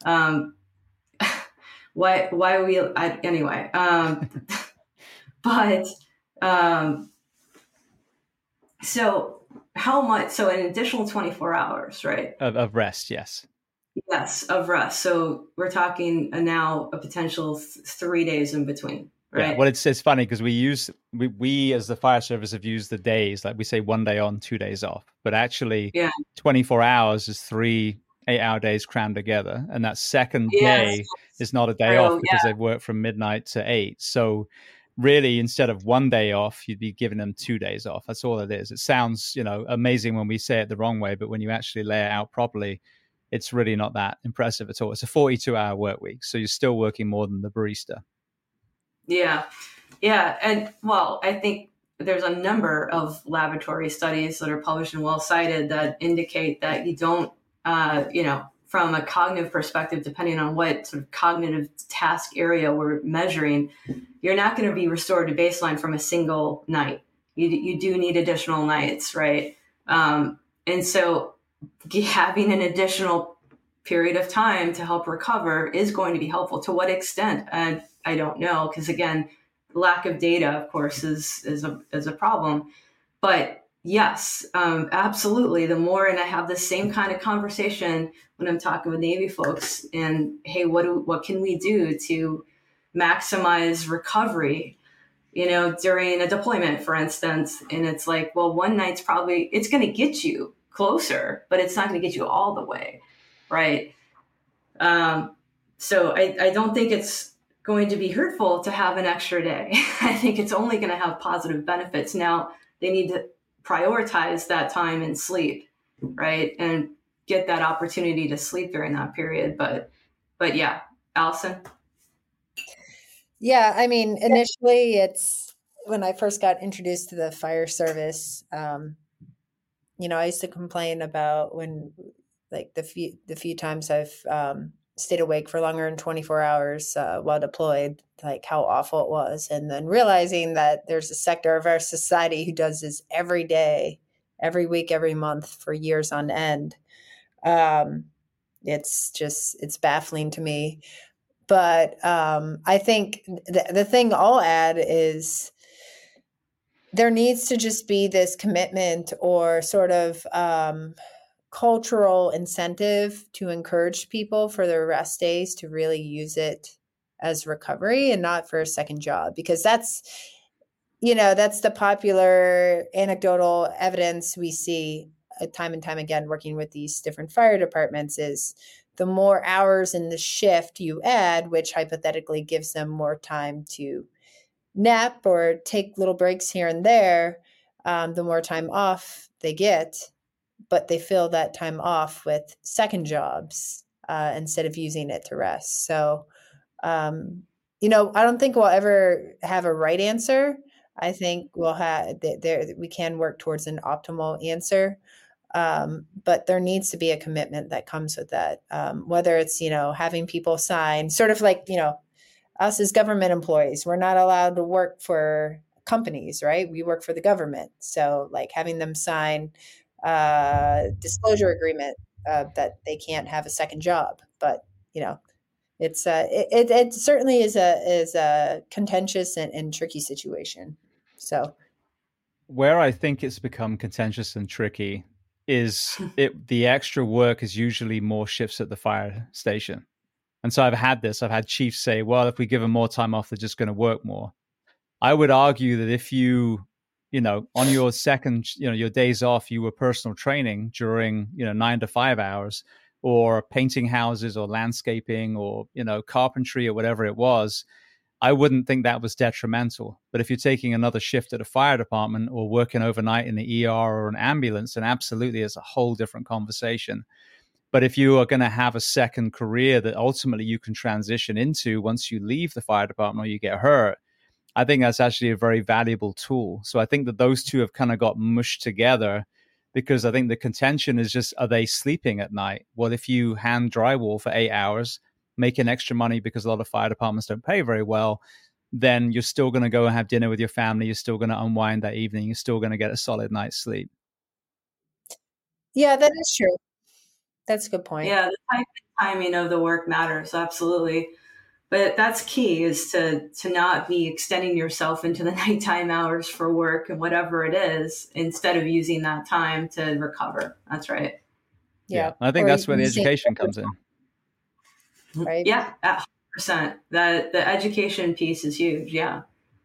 Why we anyway? But so how much? So an additional 24 hours, right? Of rest, yes. Yes, of rest. So we're talking now a potential 3 days in between. Right. Yeah, well, it's funny because we as the fire service have used the days, like we say 1 day on, 2 days off, but actually 24 hours is 3 8-hour days crammed together. And that second day is not a day off because they've worked from midnight to 8. So really, instead of 1 day off, you'd be giving them 2 days off. That's all it is. It sounds, amazing when we say it the wrong way, but when you actually lay it out properly, it's really not that impressive at all. It's a 42-hour work week. So you're still working more than the barista. Yeah. And well, I think there's a number of laboratory studies that are published and well cited that indicate that you don't, from a cognitive perspective, depending on what sort of cognitive task area we're measuring, you're not going to be restored to baseline from a single night. You do need additional nights, right? And so having an additional period of time to help recover is going to be helpful. To what extent? I don't know, because again, lack of data, of course, is a problem. But yes, absolutely. The more, and I have the same kind of conversation when I'm talking with Navy folks, and hey, what can we do to maximize recovery? During a deployment, for instance, and it's like, well, one night's probably it's going to get you closer, but it's not going to get you all the way, right? So I don't think it's going to be hurtful to have an extra day. I think it's only going to have positive benefits. Now they need to prioritize that time and sleep, right? And get that opportunity to sleep during that period. But yeah, Allison. Yeah. I mean, initially it's when I first got introduced to the fire service, I used to complain about when like the few times I've stayed awake for longer than 24 hours while deployed, like how awful it was. And then realizing that there's a sector of our society who does this every day, every week, every month for years on end. It's baffling to me. But I think the thing I'll add is there needs to just be this commitment or sort of cultural incentive to encourage people for their rest days to really use it as recovery and not for a second job, because that's the popular anecdotal evidence we see time and time again working with these different fire departments is the more hours in the shift you add, which hypothetically gives them more time to nap or take little breaks here and there, the more time off they get, but they fill that time off with second jobs instead of using it to rest. So, I don't think we'll ever have a right answer. I think we'll have we can work towards an optimal answer. But there needs to be a commitment that comes with that. Whether it's, having people sign sort of like, us as government employees, we're not allowed to work for companies, right? We work for the government. So like having them sign disclosure agreement that they can't have a second job, but it's it certainly is a contentious and tricky situation. So where I think it's become contentious and tricky is the extra work is usually more shifts at the fire station. And so I've had chiefs say, well, if we give them more time off, they're just going to work more. I would argue that if you on your second, your days off, you were personal training during, 9 to 5 hours, or painting houses or landscaping or, carpentry or whatever it was, I wouldn't think that was detrimental. But if you're taking another shift at a fire department or working overnight in the ER or an ambulance, then absolutely it's a whole different conversation. But if you are going to have a second career that ultimately you can transition into once you leave the fire department or you get hurt, I think that's actually a very valuable tool. So I think that those two have kind of got mushed together, because I think the contention is just, are they sleeping at night? Well, if you hand drywall for 8 hours, making extra money because a lot of fire departments don't pay very well, then you're still going to go and have dinner with your family. You're still going to unwind that evening. You're still going to get a solid night's sleep. Yeah, that is true. That's a good point. Yeah, the timing of the work matters, absolutely. But that's key, is to not be extending yourself into the nighttime hours for work and whatever it is, instead of using that time to recover. That's right. Yeah. I think that's where the education comes in. Right. Yeah, 100%. The education piece is huge. Yeah.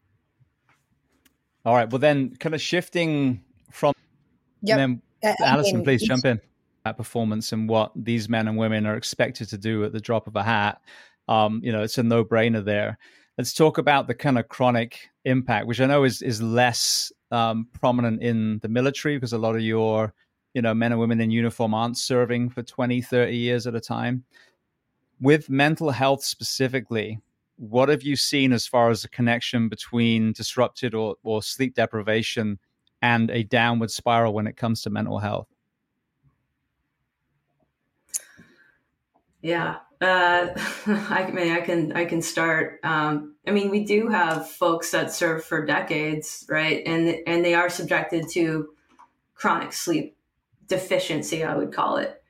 All right. Well, then kind of shifting from, and then Allison, please jump in. That performance and what these men and women are expected to do at the drop of a hat. It's a no-brainer there. Let's talk about the kind of chronic impact, which I know is less prominent in the military, because a lot of your, men and women in uniform aren't serving for 20, 30 years at a time. With mental health specifically, what have you seen as far as the connection between disrupted or sleep deprivation and a downward spiral when it comes to mental health? Yeah, I can start. We do have folks that serve for decades, right? And they are subjected to chronic sleep deficiency, I would call it.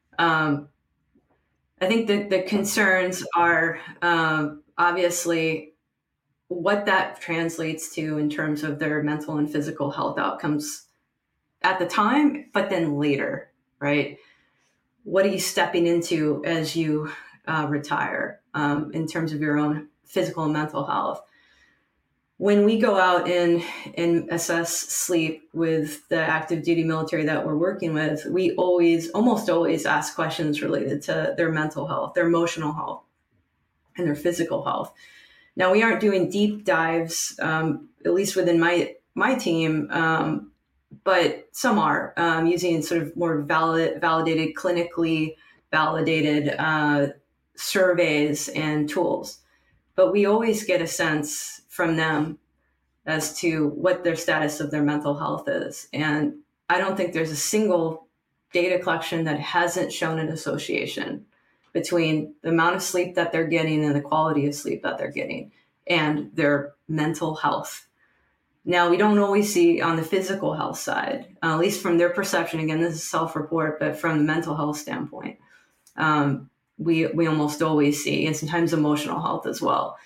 I think that the concerns are obviously what that translates to in terms of their mental and physical health outcomes at the time, but then later, right? What are you stepping into as you retire in terms of your own physical and mental health? When we go out and assess sleep with the active duty military that we're working with, we almost always ask questions related to their mental health, their emotional health, and their physical health. Now, we aren't doing deep dives, at least within my team, but some are using sort of more validated, clinically validated surveys and tools. But we always get a sense from them as to what their status of their mental health is. And I don't think there's a single data collection that hasn't shown an association between the amount of sleep that they're getting and the quality of sleep that they're getting and their mental health. Now, we don't always see on the physical health side, at least from their perception. Again, this is self-report, but from the mental health standpoint, we almost always see, and sometimes emotional health as well.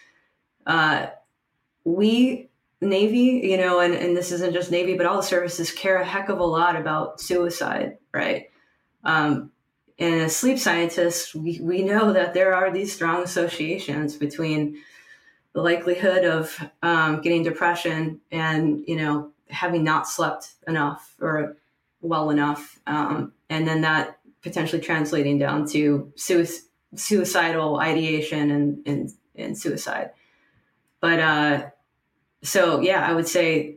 Navy, and this isn't just Navy, but all the services care a heck of a lot about suicide, right? And as sleep scientists, we know that there are these strong associations between the likelihood of getting depression and, having not slept enough or well enough. And then that potentially translating down to suicidal ideation and suicide. But so, yeah, I would say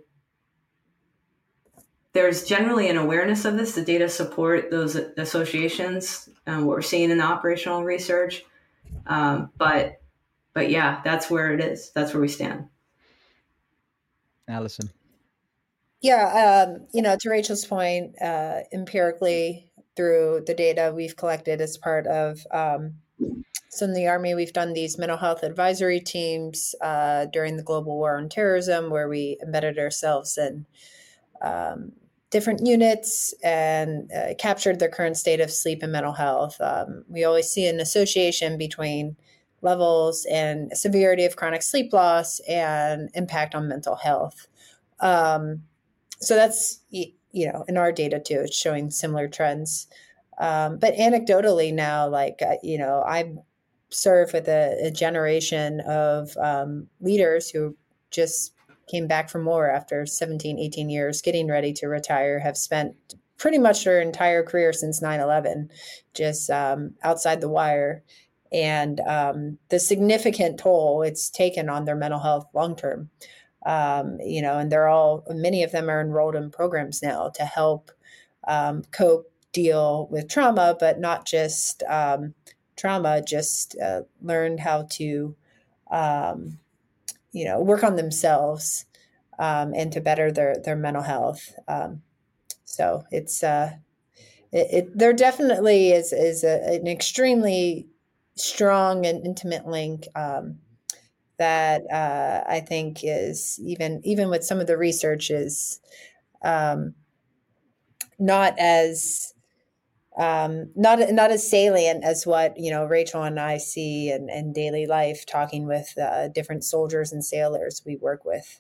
there's generally an awareness of this. The data support those associations, what we're seeing in the operational research. But yeah, that's where it is. That's where we stand. Allison. Yeah, to Rachel's point, empirically through the data we've collected as part of so in the Army, we've done these mental health advisory teams during the global war on terrorism, where we embedded ourselves in different units and captured their current state of sleep and mental health. We always see an association between levels and severity of chronic sleep loss and impact on mental health. So that's, in our data too, it's showing similar trends. But anecdotally now, I serve with a generation of leaders who just came back from war after 17, 18 years, getting ready to retire, have spent pretty much their entire career since 9/11, just outside the wire. And the significant toll it's taken on their mental health long-term, and many of them are enrolled in programs now to help cope, deal with trauma, but not just trauma, just learn how to, work on themselves and to better their mental health. So it's there definitely is an extremely strong and intimate link that I think is even with some of the research is not as salient as what Rachel and I see in daily life, talking with different soldiers and sailors we work with.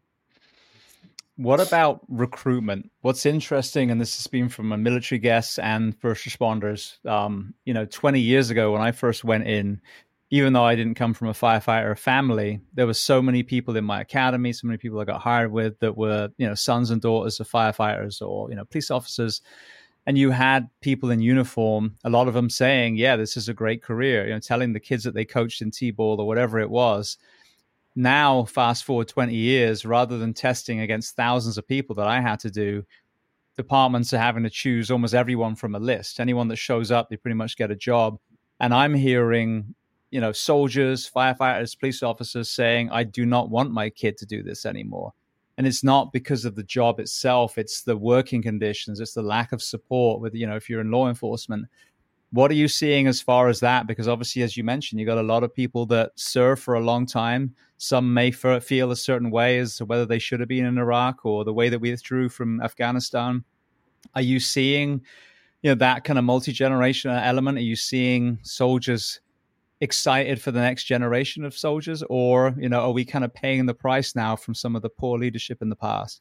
What about recruitment? What's interesting, and this has been from a military guests and first responders, 20 years ago when I first went in, even though I didn't come from a firefighter family, there were so many people in my academy, so many people I got hired with that were, sons and daughters of firefighters or, police officers. And you had people in uniform, a lot of them saying, yeah, this is a great career, telling the kids that they coached in T-ball or whatever it was. Now, fast forward 20 years, rather than testing against thousands of people that I had to do, departments are having to choose almost everyone from a list. Anyone that shows up, they pretty much get a job. And I'm hearing, soldiers, firefighters, police officers saying, I do not want my kid to do this anymore. And it's not because of the job itself. It's the working conditions. It's the lack of support with, if you're in law enforcement. What are you seeing as far as that? Because obviously, as you mentioned, you got a lot of people that serve for a long time. Some may feel a certain way as to whether they should have been in Iraq or the way that we withdrew from Afghanistan. Are you seeing, that kind of multi-generational element? Are you seeing soldiers excited for the next generation of soldiers, or are we kind of paying the price now from some of the poor leadership in the past?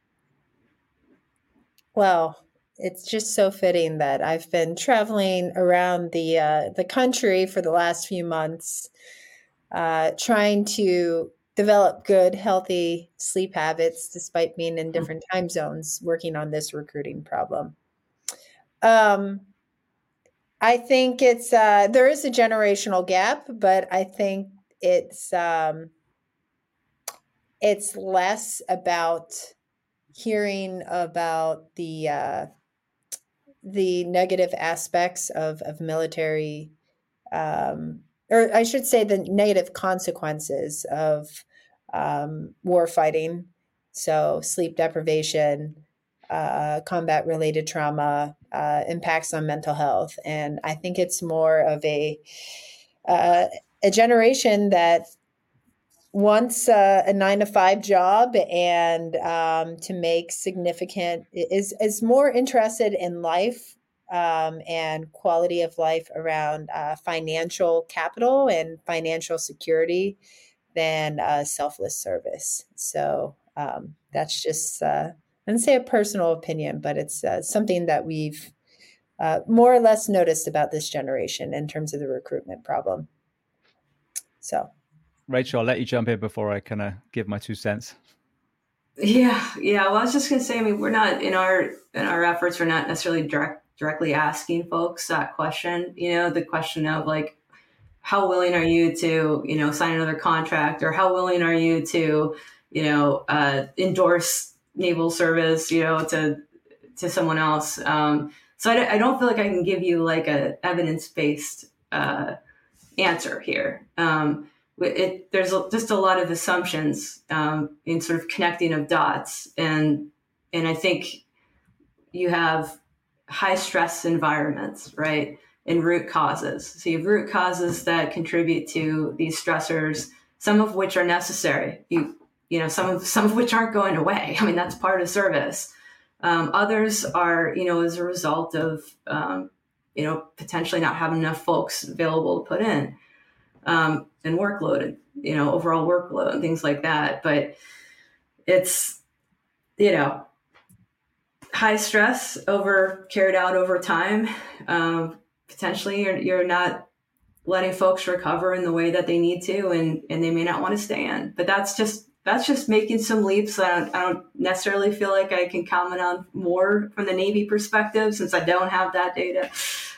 Well, it's just so fitting that I've been traveling around the country for the last few months, trying to develop good, healthy sleep habits despite being in different time zones, working on this recruiting problem. I think it's there is a generational gap, but I think it's less about hearing about the negative aspects of military, or I should say the negative consequences of war fighting. So sleep deprivation, combat-related trauma, impacts on mental health. And I think it's more of a generation that wants a 9-to-5 job and to make significant, is more interested in life and quality of life around financial capital and financial security than selfless service. So that's just, I wouldn't say a personal opinion, but it's something that we've more or less noticed about this generation in terms of the recruitment problem. So, Rachel, I'll let you jump in before I kind of give my 2 cents. Yeah. Well, I was just going to say, I mean, we're not in our efforts, we're not necessarily directly asking folks that question. The question of like, how willing are you to, sign another contract, or how willing are you to, endorse naval service, to someone else. So I don't feel like I can give you like a evidence-based answer here. There's just a lot of assumptions in sort of connecting of dots, and I think you have high stress environments, right, and root causes. So you have root causes that contribute to these stressors, some of which are necessary. Some of which aren't going away. I mean, that's part of service. Others are, as a result of potentially not having enough folks available to put in. And workload, overall workload and things like that. But it's, high stress carried out over time. Potentially you're not letting folks recover in the way that they need to, and they may not want to stay in. But that's just making some leaps. I don't necessarily feel like I can comment on more from the Navy perspective, since I don't have that data.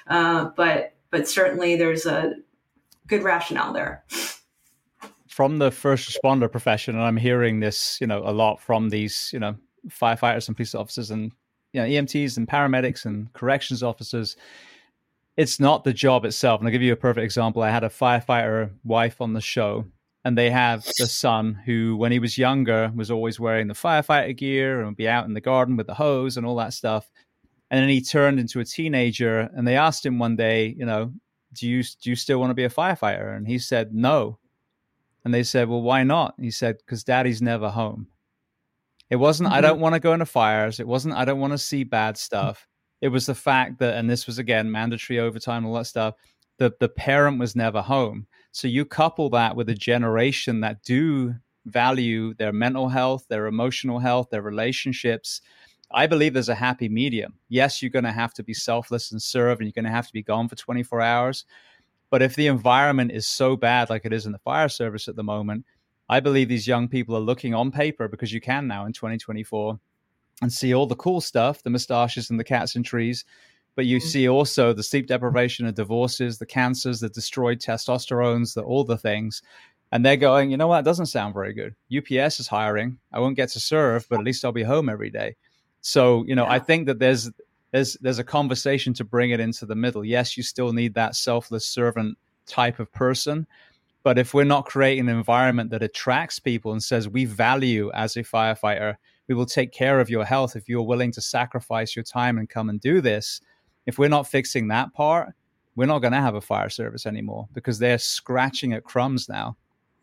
But certainly there's a good rationale there. From the first responder profession, and I'm hearing this, a lot from these, firefighters and police officers and, EMTs and paramedics and corrections officers. It's not the job itself. And I'll give you a perfect example. I had a firefighter wife on the show, and they have the son who, when he was younger, was always wearing the firefighter gear and would be out in the garden with the hose and all that stuff. And then he turned into a teenager, and they asked him one day, do you still want to be a firefighter? And he said, no. And they said, well, why not? And he said, because daddy's never home. It wasn't, I don't want to go into fires. It wasn't, I don't want to see bad stuff. It was the fact that, and this was, again, mandatory overtime, all that stuff, that the parent was never home. So you couple that with a generation that do value their mental health, their emotional health, their relationships. I believe there's a happy medium. Yes, you're going to have to be selfless and serve, and you're going to have to be gone for 24 hours. But if the environment is so bad, like it is in the fire service at the moment, I believe these young people are looking on paper, because you can now in 2024, and see all the cool stuff, the mustaches and the cats and trees. But you see also the sleep deprivation, the divorces, the cancers, the destroyed testosterones, all the things. And they're going, you know what, that doesn't sound very good. UPS is hiring. I won't get to serve, but at least I'll be home every day. So, I think that there's a conversation to bring it into the middle. Yes, you still need that selfless servant type of person. But if we're not creating an environment that attracts people and says, we value as a firefighter, we will take care of your health if you're willing to sacrifice your time and come and do this. If we're not fixing that part, we're not going to have a fire service anymore, because they're scratching at crumbs now.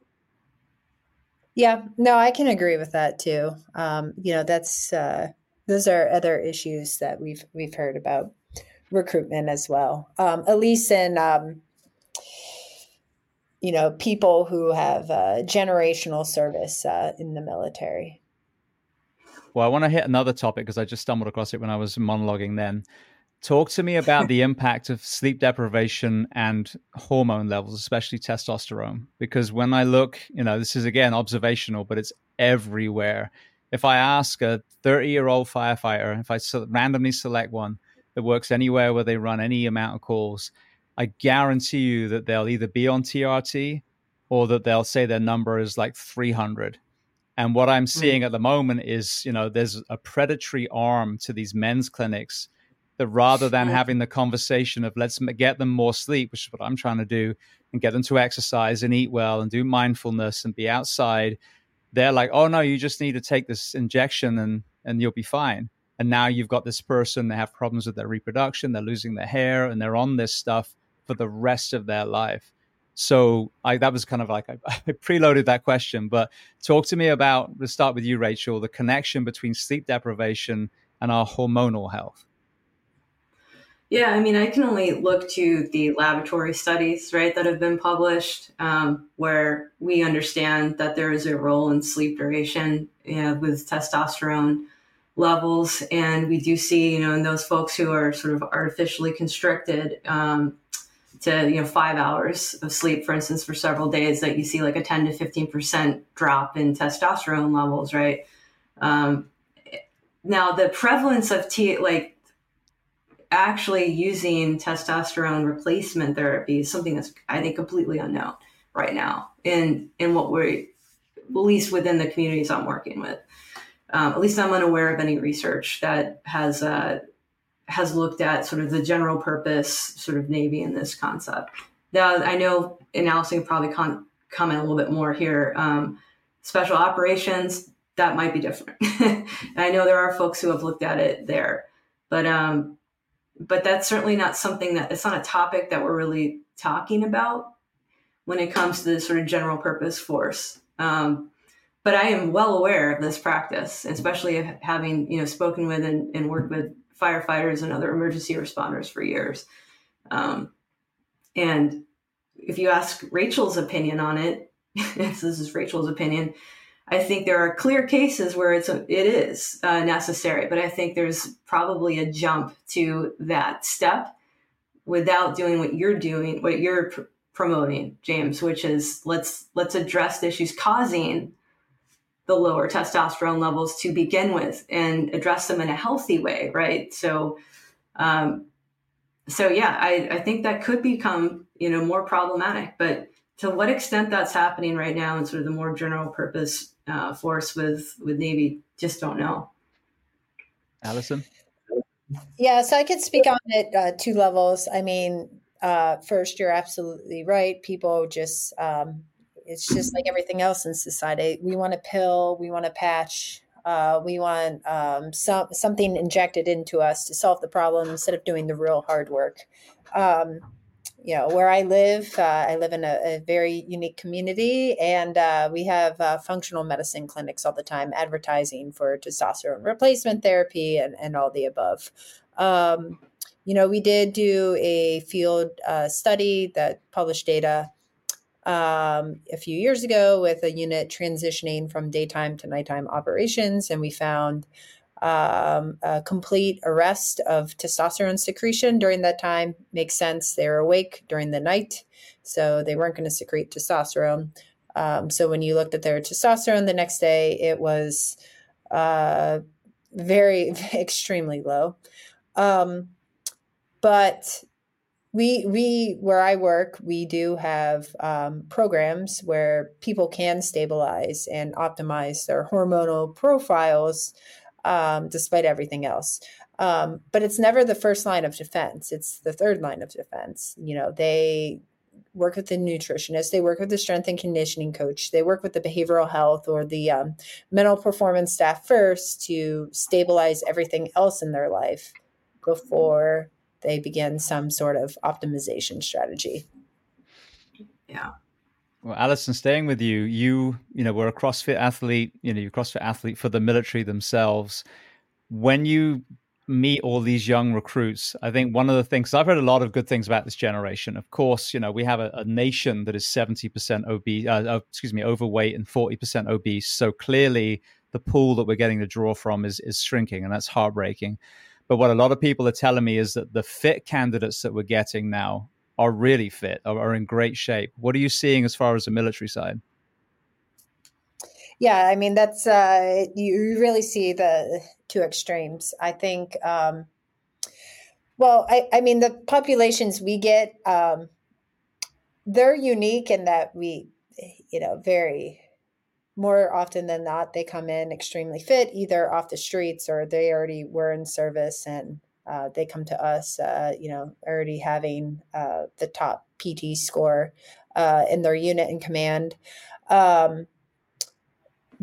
Yeah, no, I can agree with that too. That's those are other issues that we've heard about recruitment as well. At least in people who have generational service in the military. Well, I want to hit another topic, because I just stumbled across it when I was monologuing then. Talk to me about the impact of sleep deprivation and hormone levels, especially testosterone. Because when I look, this is, again, observational, but it's everywhere. If I ask a 30-year-old firefighter, if I randomly select one that works anywhere where they run any amount of calls, I guarantee you that they'll either be on TRT, or that they'll say their number is like 300. And what I'm seeing at the moment is, there's a predatory arm to these men's clinics that, rather than having the conversation of let's get them more sleep, which is what I'm trying to do, and get them to exercise and eat well and do mindfulness and be outside, they're like, oh no, you just need to take this injection and you'll be fine. And now you've got this person, they have problems with their reproduction, they're losing their hair, and they're on this stuff for the rest of their life. So that was kind of like, I preloaded that question, but talk to me about, let's start with you, Rachel, the connection between sleep deprivation and our hormonal health. Yeah, I mean, I can only look to the laboratory studies, right, that have been published, where we understand that there is a role in sleep duration, with testosterone levels. And we do see, in those folks who are sort of artificially constricted to 5 hours of sleep, for instance, for several days, that you see like a 10 to 15% drop in testosterone levels, right? Now, the prevalence of actually using testosterone replacement therapy is something that's, I think, completely unknown right now in what we're, at least within the communities I'm working with. At least I'm unaware of any research that has looked at sort of the general purpose sort of Navy in this concept. Now, I know, and Allison can probably comment a little bit more here. Special operations, that might be different. And I know there are folks who have looked at it there, but that's certainly not something it's not a topic that we're really talking about when it comes to the sort of general purpose force. But I am well aware of this practice, especially having, spoken with and worked with firefighters and other emergency responders for years. And if you ask Rachel's opinion on it, this is Rachel's opinion, I think there are clear cases where it is necessary, but I think there's probably a jump to that step without doing what you're promoting, James, which is let's address the issues causing the lower testosterone levels to begin with and address them in a healthy way, right? So yeah, I think that could become, more problematic, but to what extent that's happening right now in sort of the more general purpose force with Navy, just don't know. Allison? Yeah, so I could speak on it 2 levels. I mean, first, you're absolutely right. People just, it's just like everything else in society. We want a pill, we want a patch, we want something injected into us to solve the problem instead of doing the real hard work. Where I live in a very unique community, and we have functional medicine clinics all the time advertising for testosterone replacement therapy and all the above. We did do a field study that published data a few years ago with a unit transitioning from daytime to nighttime operations, and we found a complete arrest of testosterone secretion during that time. Makes sense. They were awake during the night, so they weren't going to secrete testosterone. So when you looked at their testosterone the next day, it was very, extremely low. But we where I work, we do have programs where people can stabilize and optimize their hormonal profiles despite everything else. But it's never the first line of defense. It's the third line of defense. They work with the nutritionist, they work with the strength and conditioning coach, they work with the behavioral health or the mental performance staff first to stabilize everything else in their life before they begin some sort of optimization strategy. Yeah. Well, Allison, staying with you were a CrossFit athlete, you're a CrossFit athlete for the military themselves. When you meet all these young recruits, I think one of the things, I've heard a lot of good things about this generation. Of course, we have a nation that is 70% overweight and 40% obese. So clearly the pool that we're getting to draw from is shrinking, and that's heartbreaking. But what a lot of people are telling me is that the fit candidates that we're getting now are really fit, are in great shape. What are you seeing as far as the military side? Yeah, I mean, that's, you really see the 2 extremes. I think, I mean, the populations we get, they're unique in that we, very more often than not, they come in extremely fit, either off the streets or they already were in service and they come to us, already having the top PT score in their unit and command.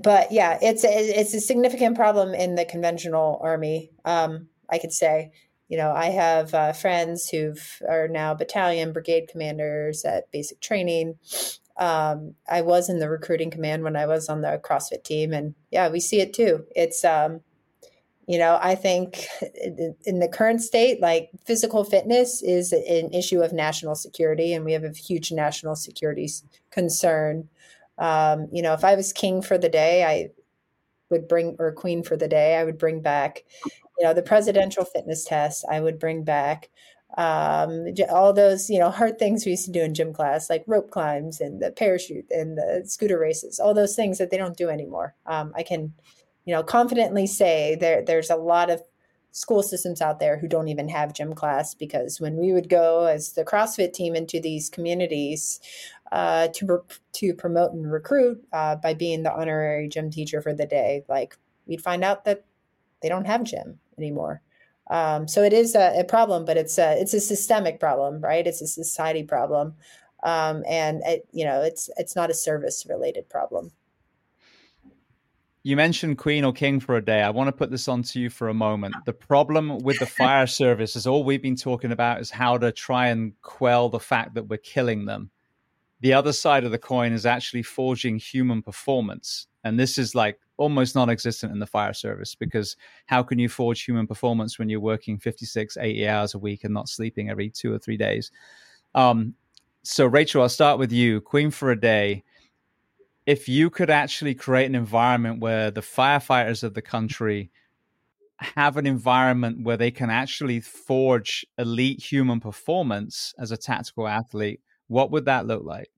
But yeah, it's a significant problem in the conventional army. I could say, I have friends who are now battalion, brigade commanders at basic training. I was in the recruiting command when I was on the CrossFit team, and yeah, we see it too. It's I think in the current state, like physical fitness is an issue of national security, and we have a huge national security concern. If I was king for the day, I would bring, or queen for the day, I would bring back, the presidential fitness test. I would bring back all those, hard things we used to do in gym class, like rope climbs and the parachute and the scooter races, all those things that they don't do anymore. I can, confidently say there's a lot of school systems out there who don't even have gym class, because when we would go as the CrossFit team into these communities to promote and recruit by being the honorary gym teacher for the day, like we'd find out that they don't have gym anymore. So it is a problem, but it's a systemic problem, right? It's a society problem, and it's not a service related problem. You mentioned queen or king for a day. I want to put this onto you for a moment. The problem with the fire service is all we've been talking about is how to try and quell the fact that we're killing them. The other side of the coin is actually forging human performance. And this is like almost non-existent in the fire service, because how can you forge human performance when you're working 56, 80 hours a week and not sleeping every 2 or 3 days? So Rachel, I'll start with you. Queen for a day. If you could actually create an environment where the firefighters of the country have an environment where they can actually forge elite human performance as a tactical athlete, what would that look like?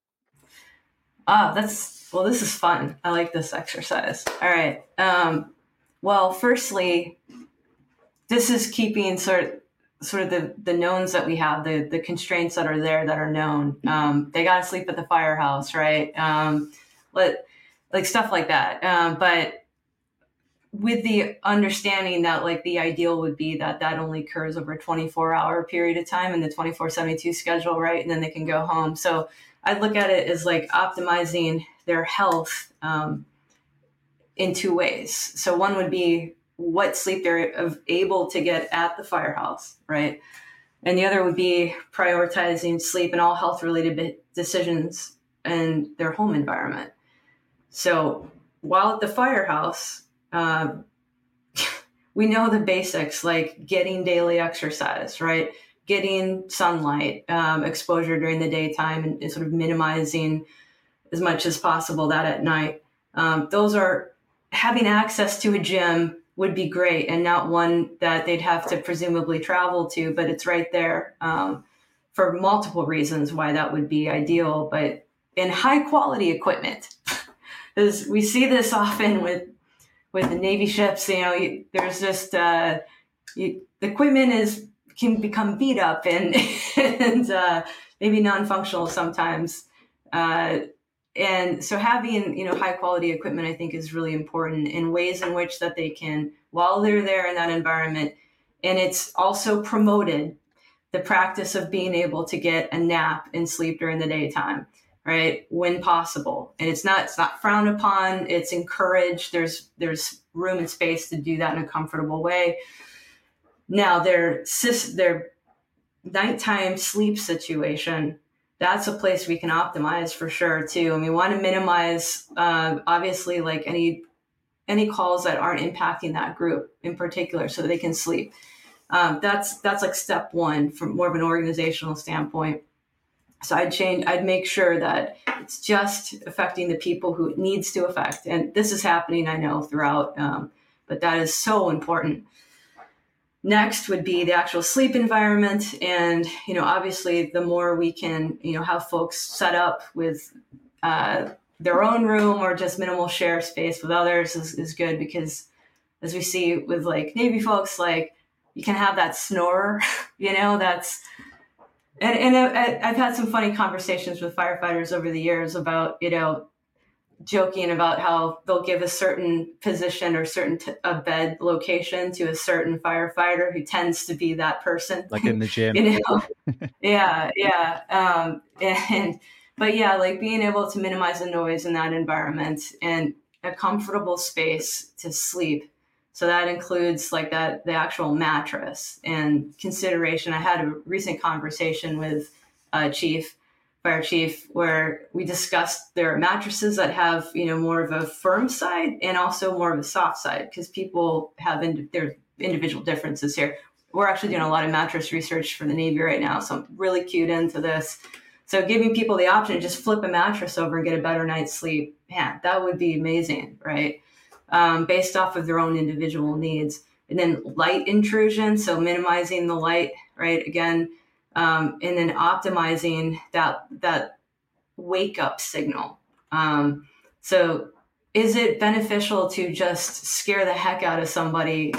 This is fun. I like this exercise. All right. Well, firstly, this is keeping sort of the knowns that we have, the constraints that are there that are known. They got to sleep at the firehouse, right? Like stuff like that. But with the understanding that like the ideal would be that only occurs over a 24-hour period of time in the 24/72 schedule, right? And then they can go home. So I'd look at it as like optimizing their health in two ways. So one would be what sleep they're able to get at the firehouse, right? And the other would be prioritizing sleep and all health-related decisions in their home environment. So while at the firehouse, we know the basics, like getting daily exercise, right? Getting sunlight exposure during the daytime, and sort of minimizing as much as possible that at night. Those are, having access to a gym would be great, and not one that they'd have to presumably travel to, but it's right there for multiple reasons why that would be ideal. But in high quality equipment, because we see this often with the Navy ships, there's just the equipment can become beat up and maybe non-functional sometimes. And so having, high quality equipment, I think, is really important in ways in which that they can, while they're there in that environment. And it's also promoted the practice of being able to get a nap and sleep during the daytime, right? When possible. And it's not frowned upon. It's encouraged. There's room and space to do that in a comfortable way. Now their nighttime sleep situation, that's a place we can optimize for sure too. And we want to minimize, obviously, like any calls that aren't impacting that group in particular, so that they can sleep. That's like step one from more of an organizational standpoint. So I'd make sure that it's just affecting the people who it needs to affect. And this is happening, I know, throughout, but that is so important. Next would be the actual sleep environment. And, obviously the more we can, have folks set up with their own room or just minimal share space with others is good, because as we see with like Navy folks, like you can have that snorer, that's, and I've had some funny conversations with firefighters over the years about, joking about how they'll give a certain position or certain bed location to a certain firefighter who tends to be that person. Like in the gym. Yeah. But yeah, like being able to minimize the noise in that environment. And a comfortable space to sleep. So that includes like the actual mattress and consideration. I had a recent conversation with fire chief, where we discussed there are mattresses that have, more of a firm side and also more of a soft side, because people have their individual differences here. We're actually doing a lot of mattress research for the Navy right now, so I'm really cued into this. So giving people the option to just flip a mattress over and get a better night's sleep, man, that would be amazing, right? Based off of their own individual needs. And then light intrusion, so minimizing the light, right? Again, and then optimizing that wake up signal. So is it beneficial to just scare the heck out of somebody,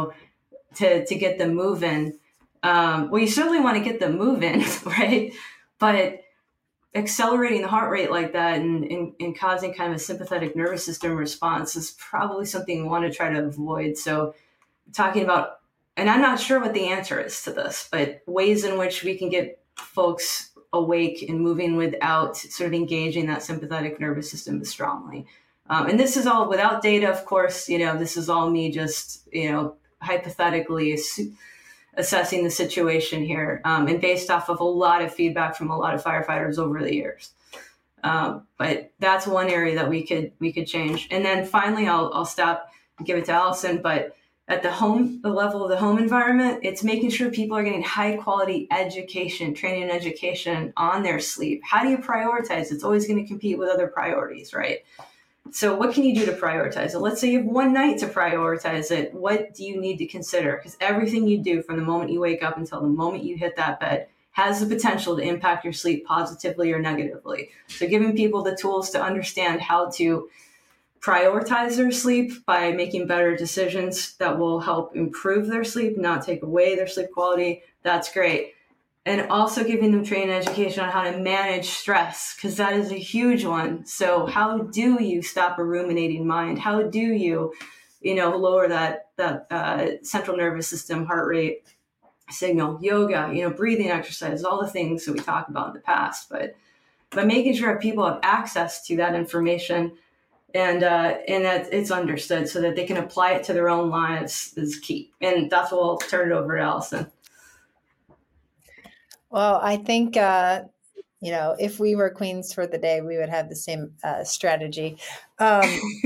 to get them moving? Well, you certainly want to get them moving, right? But accelerating the heart rate like that and causing kind of a sympathetic nervous system response is probably something we want to try to avoid. So talking about, and I'm not sure what the answer is to this, but ways in which we can get folks awake and moving without sort of engaging that sympathetic nervous system strongly. And this is all without data, of course. This is all me just, hypothetically assessing the situation here, and based off of a lot of feedback from a lot of firefighters over the years. But that's one area that we could change. And then finally, I'll stop and give it to Allison. But at the level of the home environment, it's making sure people are getting high quality education, training and education on their sleep. How do you prioritize? It's always going to compete with other priorities, right? So what can you do to prioritize it? Let's say you have one night to prioritize it. What do you need to consider? Because everything you do from the moment you wake up until the moment you hit that bed has the potential to impact your sleep positively or negatively. So giving people the tools to understand how to prioritize their sleep by making better decisions that will help improve their sleep, not take away their sleep quality, that's great. And also giving them training and education on how to manage stress, because that is a huge one. So how do you stop a ruminating mind? How do you, lower that central nervous system heart rate signal? Yoga, breathing exercises, all the things that we talked about in the past. But making sure that people have access to that information and that it's understood so that they can apply it to their own lives is key. And that's what I'll turn it over to Allison. Well, I think, if we were queens for the day, we would have the same strategy. We are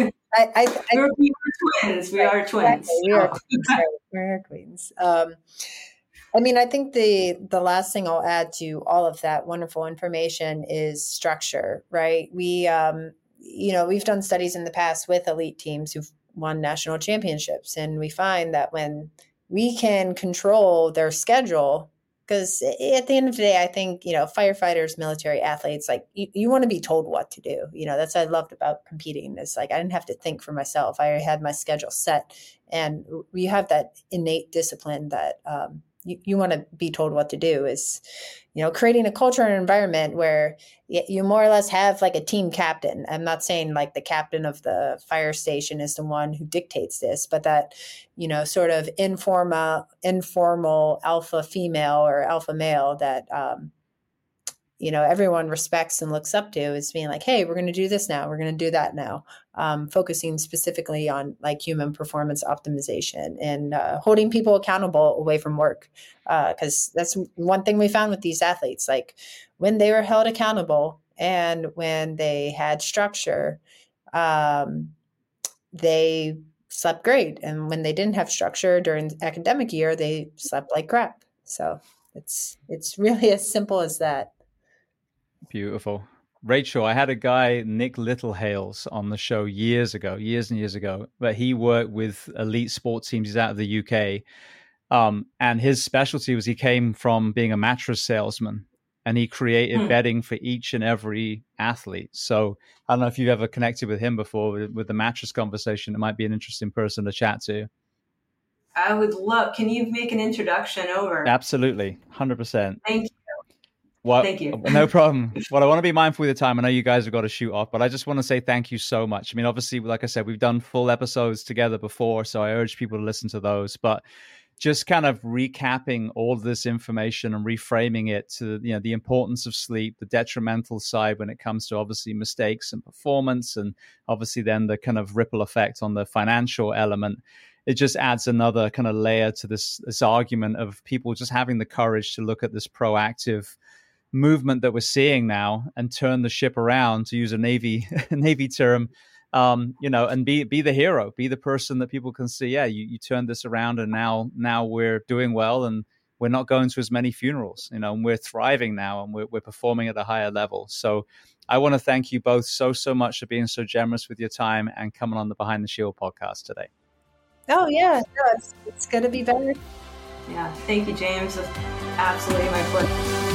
twins. We are twins. We are queens. Right? We are queens. I think the last thing I'll add to all of that wonderful information is structure, right? We've done studies in the past with elite teams who've won national championships, and we find that when we can control their schedule, because at the end of the day, I think, firefighters, military athletes, like you want to be told what to do. That's what I loved about competing, is like I didn't have to think for myself. I had my schedule set, and we have that innate discipline that you want to be told what to do. Is creating a culture and environment where you more or less have like a team captain. I'm not saying like the captain of the fire station is the one who dictates this, but that, sort of informal alpha female or alpha male that, everyone respects and looks up to, is being like, hey, we're going to do this now. We're going to do that now. Focusing specifically on like human performance optimization and holding people accountable away from work. Because that's one thing we found with these athletes, like when they were held accountable and when they had structure, they slept great. And when they didn't have structure during the academic year, they slept like crap. So it's really as simple as that. Beautiful. Rachel, I had a guy, Nick Littlehales, on the show years and years ago, but he worked with elite sports teams. He's out of the UK. And his specialty was he came from being a mattress salesman, and he created bedding for each and every athlete. So I don't know if you've ever connected with him before with the mattress conversation. It might be an interesting person to chat to. I would love, can you make an introduction over? Absolutely. 100%. Thank you. Thank you. No problem. Well, I want to be mindful of the time. I know you guys have got to shoot off, but I just want to say thank you so much. Obviously, like I said, we've done full episodes together before, so I urge people to listen to those. But just kind of recapping all of this information and reframing it to, the importance of sleep, the detrimental side when it comes to obviously mistakes and performance, and obviously then the kind of ripple effect on the financial element. It just adds another kind of layer to this argument of people just having the courage to look at this proactive movement that we're seeing now and turn the ship around, to use a Navy term, and be the hero, be the person that people can see. Yeah, you turned this around, and now we're doing well, and we're not going to as many funerals, and we're thriving now, and we're performing at a higher level. So I want to thank you both so much for being so generous with your time and coming on the Behind the Shield podcast today. Oh yeah, no, it's going to be better. Yeah, thank you, James. It's absolutely my pleasure.